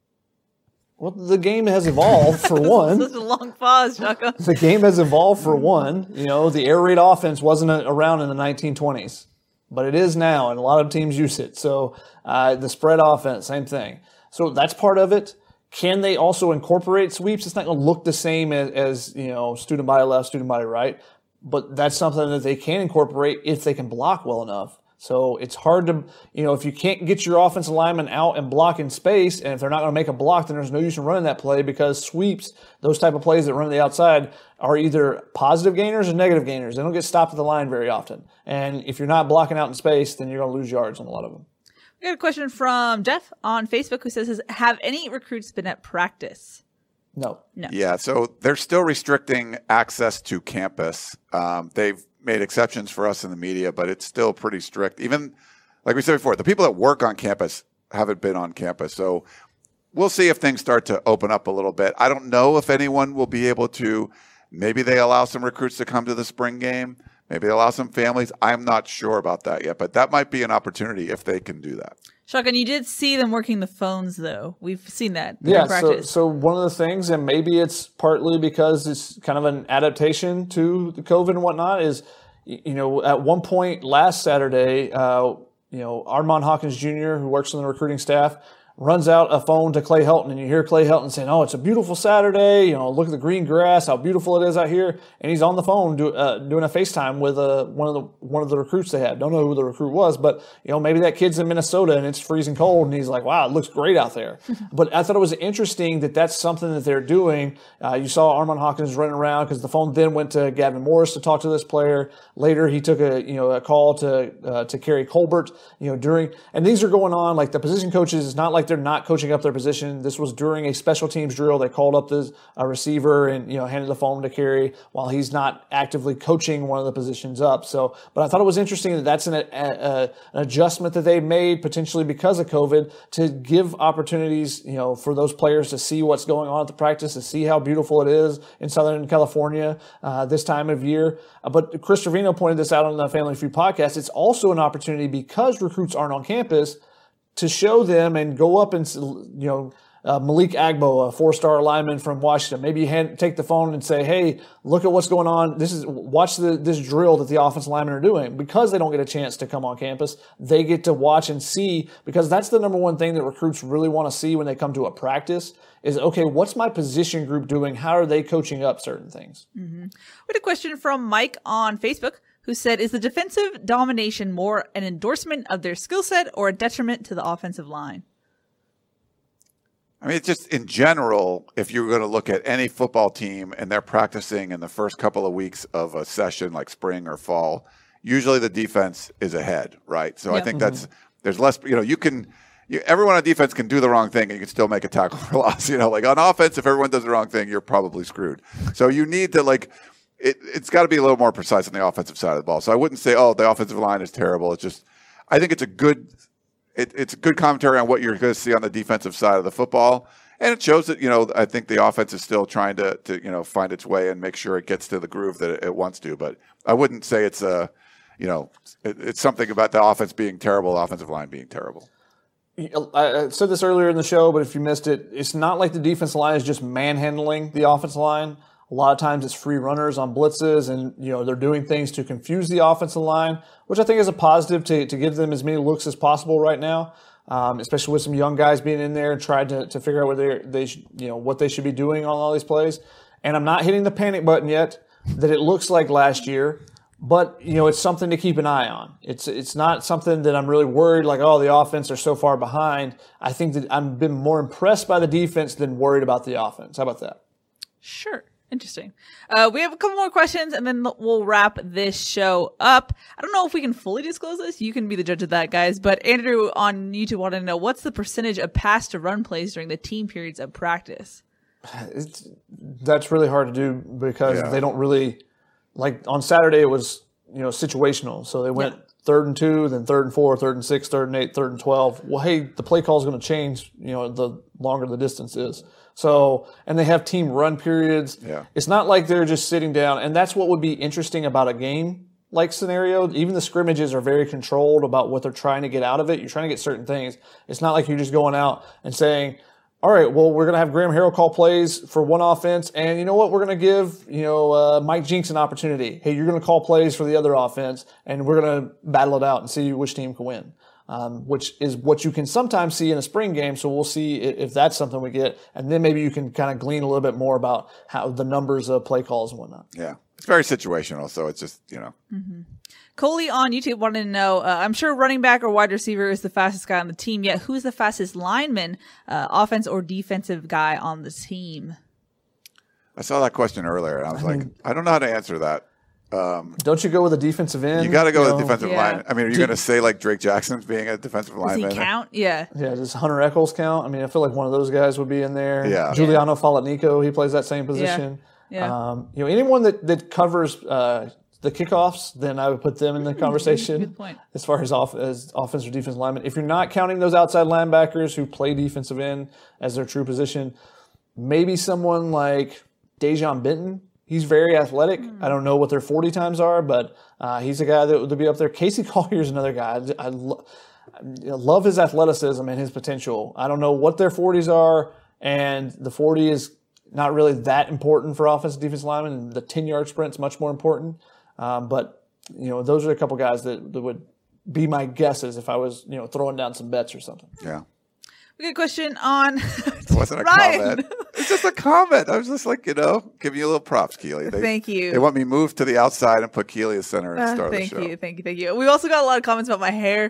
Well, the game has evolved for one. Such a long pause, Shaka. The game has evolved for one. You know, the air raid offense wasn't around in the nineteen twenties, but it is now, and a lot of teams use it. So uh, the spread offense, same thing. So that's part of it. Can they also incorporate sweeps? It's not going to look the same as, as, you know, student body left, student body right, but that's something that they can incorporate if they can block well enough. So it's hard to, you know, if you can't get your offensive lineman out and block in space, and if they're not going to make a block, then there's no use in running that play because sweeps, those type of plays that run to the outside, are either positive gainers or negative gainers. They don't get stopped at the line very often. And if you're not blocking out in space, then you're going to lose yards on a lot of them. We got a question from Jeff on Facebook who says, have any recruits been at practice? No. No. Yeah, so they're still restricting access to campus. Um, they've made exceptions for us in the media, but it's still pretty strict. Even, like we said before, the people that work on campus haven't been on campus. So we'll see if things start to open up a little bit. I don't know if anyone will be able to, maybe they allow some recruits to come to the spring game. Maybe they allow some families. I'm not sure about that yet, but that might be an opportunity if they can do that. Shotgun, you did see them working the phones, though. We've seen that yeah, in practice. So, so one of the things, and maybe it's partly because it's kind of an adaptation to the COVID and whatnot, is, you know, at one point last Saturday, uh, you know, Armand Hawkins Junior, who works on the recruiting staff, runs out a phone to Clay Helton, and you hear Clay Helton saying, oh, it's a beautiful Saturday, you know, look at the green grass, how beautiful it is out here, and he's on the phone do, uh, doing a FaceTime with uh, one of the one of the recruits they had. Don't know who the recruit was, but, you know, maybe that kid's in Minnesota and it's freezing cold, and he's like, wow, it looks great out there. But I thought it was interesting that that's something that they're doing. Uh, you saw Armand Hawkins running around because the phone then went to Gavin Morris to talk to this player. Later, he took a, you know, a call to uh, to Kerry Colbert, you know, during, and these are going on, like the position coaches, it's not like they're not coaching up their position. This was during a special teams drill. They called up the a receiver and, you know, handed the phone to Kerry while he's not actively coaching one of the positions up. So, but I thought it was interesting that that's an, a, a, an adjustment that they made potentially because of COVID to give opportunities, you know, for those players to see what's going on at the practice, to see how beautiful it is in Southern California uh, this time of year. Uh, but Chris Trevino pointed this out on the Family Feud podcast. It's also an opportunity because recruits aren't on campus to show them and go up and, you know, uh, Malik Agbo, a four-star lineman from Washington, maybe hand, take the phone and say, hey, look at what's going on. This is watch the, this drill that the offensive linemen are doing. Because they don't get a chance to come on campus, they get to watch and see, because that's the number one thing that recruits really want to see when they come to a practice is, okay, what's my position group doing? How are they coaching up certain things? Mm-hmm. We had a question from Mike on Facebook, who said, is the defensive domination more an endorsement of their skill set or a detriment to the offensive line? I mean, it's just in general, if you're going to look at any football team and they're practicing in the first couple of weeks of a session like spring or fall, usually the defense is ahead, right? So yeah. I think mm-hmm. that's, there's less, you know, you can, you, everyone on defense can do the wrong thing and you can still make a tackle for loss. You know, like on offense, if everyone does the wrong thing, you're probably screwed. So you need to like, It, it's got to be a little more precise on the offensive side of the ball. So I wouldn't say, oh, the offensive line is terrible. It's just, I think it's a good, it, it's a good commentary on what you're going to see on the defensive side of the football. And it shows that, you know, I think the offense is still trying to, to you know, find its way and make sure it gets to the groove that it, it wants to. But I wouldn't say it's a, you know, it, it's something about the offense being terrible, the offensive line being terrible. I said this earlier in the show, but if you missed it, it's not like the defensive line is just manhandling the offensive line. A lot of times it's free runners on blitzes and, you know, they're doing things to confuse the offensive line, which I think is a positive to, to give them as many looks as possible right now, um, especially with some young guys being in there and trying to, to figure out what they they should, you know, what they should be doing on all these plays. And I'm not hitting the panic button yet that it looks like last year, but, you know, it's something to keep an eye on. It's it's not something that I'm really worried like, oh, the offense are so far behind. I think that I've been more impressed by the defense than worried about the offense. How about that? Sure. Interesting. Uh, we have a couple more questions and then we'll wrap this show up. I don't know if we can fully disclose this. You can be the judge of that, guys. But Andrew on YouTube wanted to know, what's the percentage of pass to run plays during the team periods of practice? It's, that's really hard to do because yeah. they don't really, like on Saturday it was, you know, situational. So they went yeah. third and two, then third and four, third and six, third and eight, third and twelve. Well, hey, the play call is going to change, you know, the longer the distance is. So, and they have team run periods. Yeah. It's not like they're just sitting down. And that's what would be interesting about a game-like scenario. Even the scrimmages are very controlled about what they're trying to get out of it. You're trying to get certain things. It's not like you're just going out and saying, all right, well, we're going to have Graham Harrell call plays for one offense. And you know what? We're going to give, you know, uh, Mike Jinks an opportunity. Hey, you're going to call plays for the other offense and we're going to battle it out and see which team can win. Um, which is what you can sometimes see in a spring game. So we'll see if, if that's something we get. And then maybe you can kind of glean a little bit more about how the numbers of play calls and whatnot. Yeah. It's very situational. So it's just, you know. Mm-hmm. Coley on YouTube wanted to know, uh, I'm sure running back or wide receiver is the fastest guy on the team, yet who's the fastest lineman, uh, offense or defensive guy on the team? I saw that question earlier and I was I like, mean, I don't know how to answer that. Um, Don't you go with a defensive end? You got to go you with know? defensive yeah. line. I mean, are you going to say like Drake Jackson being a defensive lineman? Does he count? Yeah. Yeah. Does Hunter Echols count? I mean, I feel like one of those guys would be in there. Yeah. Giuliano Falatnico, he plays that same position. Yeah. yeah. Um, you know, anyone that that covers uh, the kickoffs, then I would put them in the conversation. Good point. As far as off as offensive or defensive linemen, if you're not counting those outside linebackers who play defensive end as their true position, maybe someone like Dejon Benton. He's very athletic. Mm. I don't know what their forty times are, but uh, he's a guy that would be up there. Casey Collier's another guy. I, I, lo- I love his athleticism and his potential. I don't know what their forties are, and the forty is not really that important for offensive defensive linemen, and the ten-yard sprint is much more important. Um, but, you know, those are a couple guys that, that would be my guesses if I was, you know, throwing down some bets or something. Yeah. We got a question on It wasn't a Ryan. comment. It's just a comment. I was just like, you know, giving you a little props, Keely. They, Thank you. They want me moved to the outside and put Keely as center and Uh, start thank the show. you, thank you, thank you. We also got a lot of comments about my hair.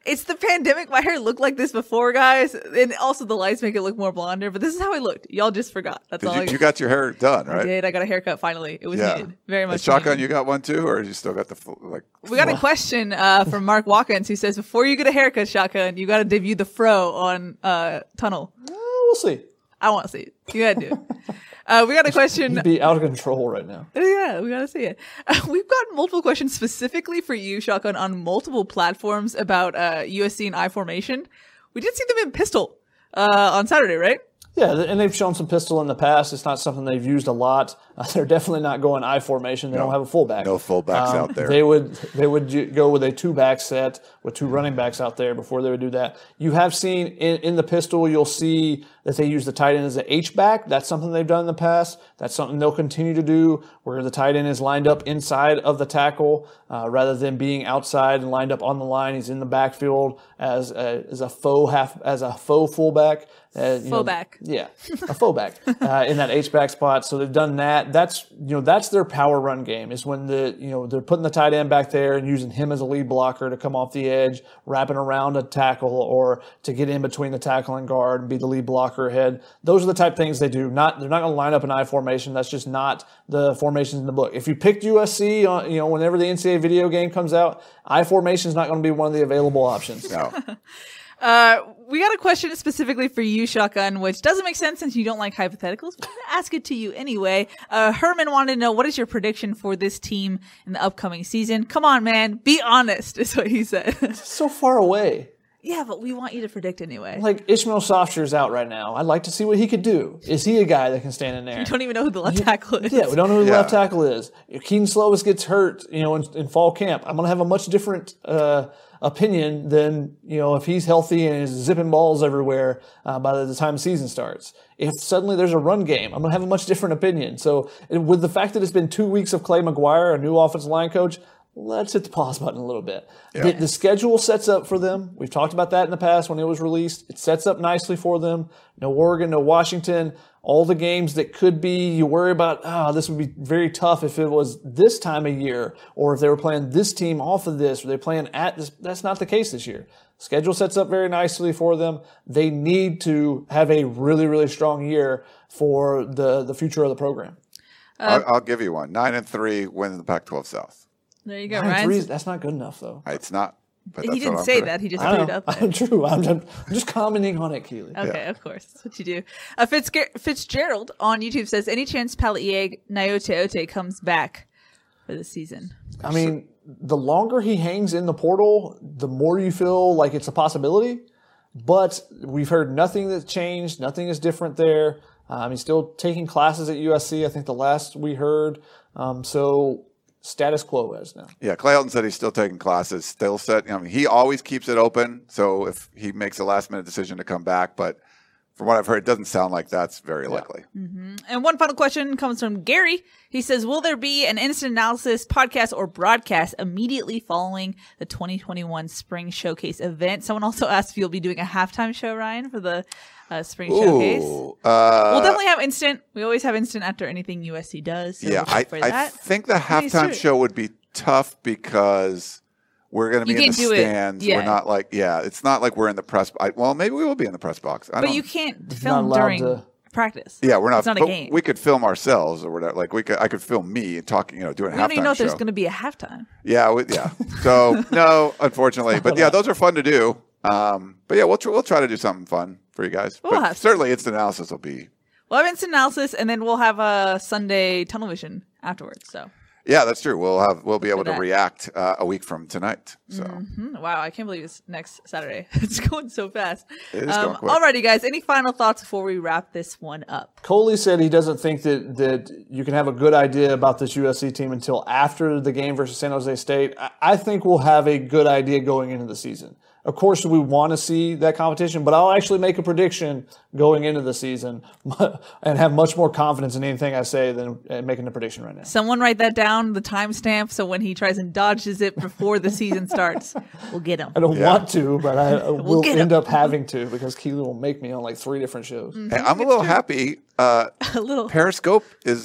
It's the pandemic. My hair looked like this before, guys. And also the lights make it look more blonder, but this is how I looked. Y'all just forgot. That's Did all you, I got. you got your hair done, right? I did. I got a haircut finally. It was Yeah. needed. Very much And Shotgun, needed. you got one too, or you still got the full, like? We got a question uh, from Mark Watkins who says, before you get a haircut, Shotgun, you got to debut the fro on uh, Tunnel. Uh, we'll see. I want to see it. You got to do it. Uh, we got a question. You'd be out of control right now. Yeah, we gotta see it. Uh, we've got multiple questions specifically for you, Shotgun, on multiple platforms about uh, U S C and I formation. We did see them in pistol uh, on Saturday, right? Yeah, and they've shown some pistol in the past. It's not something they've used a lot. Uh, they're definitely not going I formation. They No. don't have a fullback. No fullbacks Um, out there. They would they would ju- go with a two back set with two running backs out there before they would do that. You have seen in, in the pistol, you'll see that they use the tight end as an H back. That's something they've done in the past. That's something they'll continue to do, where the tight end is lined up inside of the tackle uh, rather than being outside and lined up on the line. He's in the backfield as a, as a faux half as a faux fullback. Uh, you know, Fullback. yeah, a fullback uh, in that H back spot. So they've done that. That's you know that's their power run game. Is when the you know they're putting the tight end back there and using him as a lead blocker to come off the edge, wrapping around a tackle, or to get in between the tackle and guard and be the lead blocker ahead. Those are the type of things they do. Not they're not going to line up an I formation. That's just not the formations in the book. If you picked U S C, on, you know whenever the N C double A video game comes out, I formation is not going to be one of the available options. No. Uh, we got a question specifically for you, Shotgun, which doesn't make sense since you don't like hypotheticals, but I'm going to ask it to you anyway. Uh, Herman wanted to know, what is your prediction for this team in the upcoming season? Come on, man. Be honest, is what he said. So far away. Yeah, but we want you to predict anyway. Like Ishmael Sofsher's out right now. I'd like to see what he could do. Is he a guy that can stand in there? We don't even know who the left tackle is. Yeah, we don't know who the Yeah. left tackle is. If Keaton Slovis gets hurt, you know, in, in fall camp, I'm going to have a much different uh, opinion than, you know, if he's healthy and is zipping balls everywhere uh, by the time the season starts. If suddenly there's a run game, I'm going to have a much different opinion. So with the fact that it's been two weeks of Clay McGuire, a new offensive line coach, let's hit the pause button a little bit. Yeah. The, the schedule sets up for them. We've talked about that in the past when it was released. It sets up nicely for them. No Oregon, no Washington. All the games that could be, you worry about, oh, this would be very tough if it was this time of year, or if they were playing this team off of this, or they're playing at this. That's not the case this year. Schedule sets up very nicely for them. They need to have a really, really strong year for the, the future of the program. I'll, I'll give you one. Nine and three win the Pac twelve South. There you go, Nine Ryan. threes, that's not good enough, though. It's not. But He that's didn't what I'm say gonna- that. He just I threw it know. up there. I'm true. I'm, I'm just commenting on it, Keely. Okay, of course. That's what you do. Uh, Fitzger- Fitzgerald on YouTube says, any chance Palieg Nayote comes back for the season? I mean, the longer he hangs in the portal, the more you feel like it's a possibility. But we've heard nothing that's changed. Nothing is different there. Um, he's still taking classes at U S C, I think the last we heard. Um, so status quo as now. Yeah, Clay Helton said he's still taking classes, still set. I mean, he always keeps it open. So if he makes a last minute decision to come back, but from what I've heard, it doesn't sound like that's very likely. And one final question comes from Gary. He says, will there be an instant analysis podcast or broadcast immediately following the twenty twenty-one Spring Showcase event? Someone also asked if you'll be doing a halftime show, Ryan, for the uh, Spring Showcase. Ooh, uh, We'll definitely have instant. We always have instant after anything U S C does. So yeah, we'll I, look for I that. think the Please halftime do. show would be tough because we're going to be You in the can't do it. stands. Yeah. We're not like, yeah, it's not like we're in the press. I, well, maybe we will be in the press box. I But don't, you can't not film allowed during to- practice. yeah, we're not. It's not a but game. We could film ourselves or whatever. Like we could, I could film me and talking, you know, doing a We halftime don't even know if show. there's going to be a halftime. Yeah, we, yeah. So no, unfortunately, but yeah, those are fun to do. Um, but yeah, we'll tr- we'll try to do something fun for you guys. We'll but have certainly, instant analysis will be. We'll have instant analysis, and then we'll have a Sunday tunnel vision afterwards. So, Yeah, that's true. We'll have we'll be able to that. react uh, a week from tonight. So hmm, wow, I can't believe it's next Saturday. It's going so fast. It is going quick. Alrighty, guys. Any final thoughts before we wrap this one up? Coley said he doesn't think that, that you can have a good idea about this U S C team until after the game versus San Jose State. I, I think we'll have a good idea going into the season. Of course, we want to see that competition, but I'll actually make a prediction going into the season and have much more confidence in anything I say than uh, making a prediction right now. Someone write that down, the timestamp, so when he tries and dodges it before the season starts, we'll get him. I don't Yeah. want to, but I, I will get end him. up having to because Keely will make me on like three different shows. and I'm a little happy. Uh, A little. Periscope is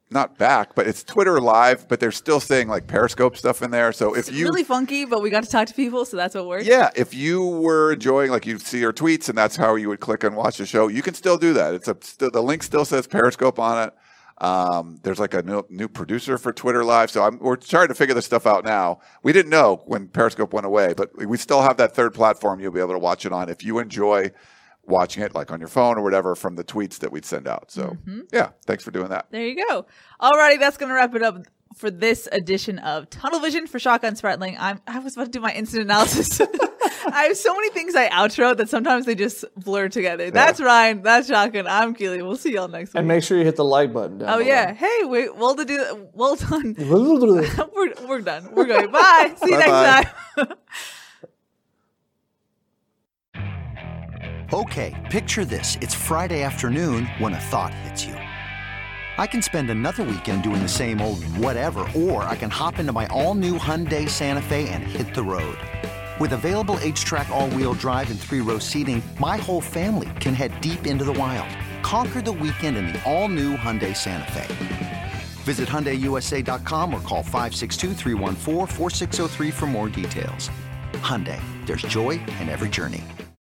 not back, but it's Twitter Live, but they're still saying like Periscope stuff in there. So if It's you really funky, but we got to talk to people, so that's what works. yeah, if you were enjoying, like you see your tweets, and that's how you would click and watch the show, you can still do that. It's a still, the link still says Periscope on it. Um, there's like a new, new producer for Twitter Live, so I'm, we're trying to figure this stuff out now. We didn't know when Periscope went away, but we still have that third platform you'll be able to watch it on if you enjoy watching it, like on your phone or whatever, from the tweets that we'd send out. So mm-hmm. yeah, thanks for doing that. There you go. Alrighty, that's going to wrap it up for this edition of Tunnel Vision for Shotgun Spratling. I'm, I was about to do my instant analysis. I have so many things I outro that sometimes they just blur together. Yeah. That's Ryan. That's Shotgun. I'm Keely. We'll see y'all next week. And make sure you hit the like button down Oh, below. yeah. Hey, wait, well, to do, well done. we're, we're done. We're going. Bye. See you Bye-bye. next time. Okay, picture this. It's Friday afternoon when a thought hits you. I can spend another weekend doing the same old whatever, or I can hop into my all-new Hyundai Santa Fe and hit the road. With available H-Track all-wheel drive and three-row seating, my whole family can head deep into the wild. Conquer the weekend in the all-new Hyundai Santa Fe. Visit Hyundai U S A dot com or call five six two, three one four, four six zero three for more details. Hyundai, there's joy in every journey.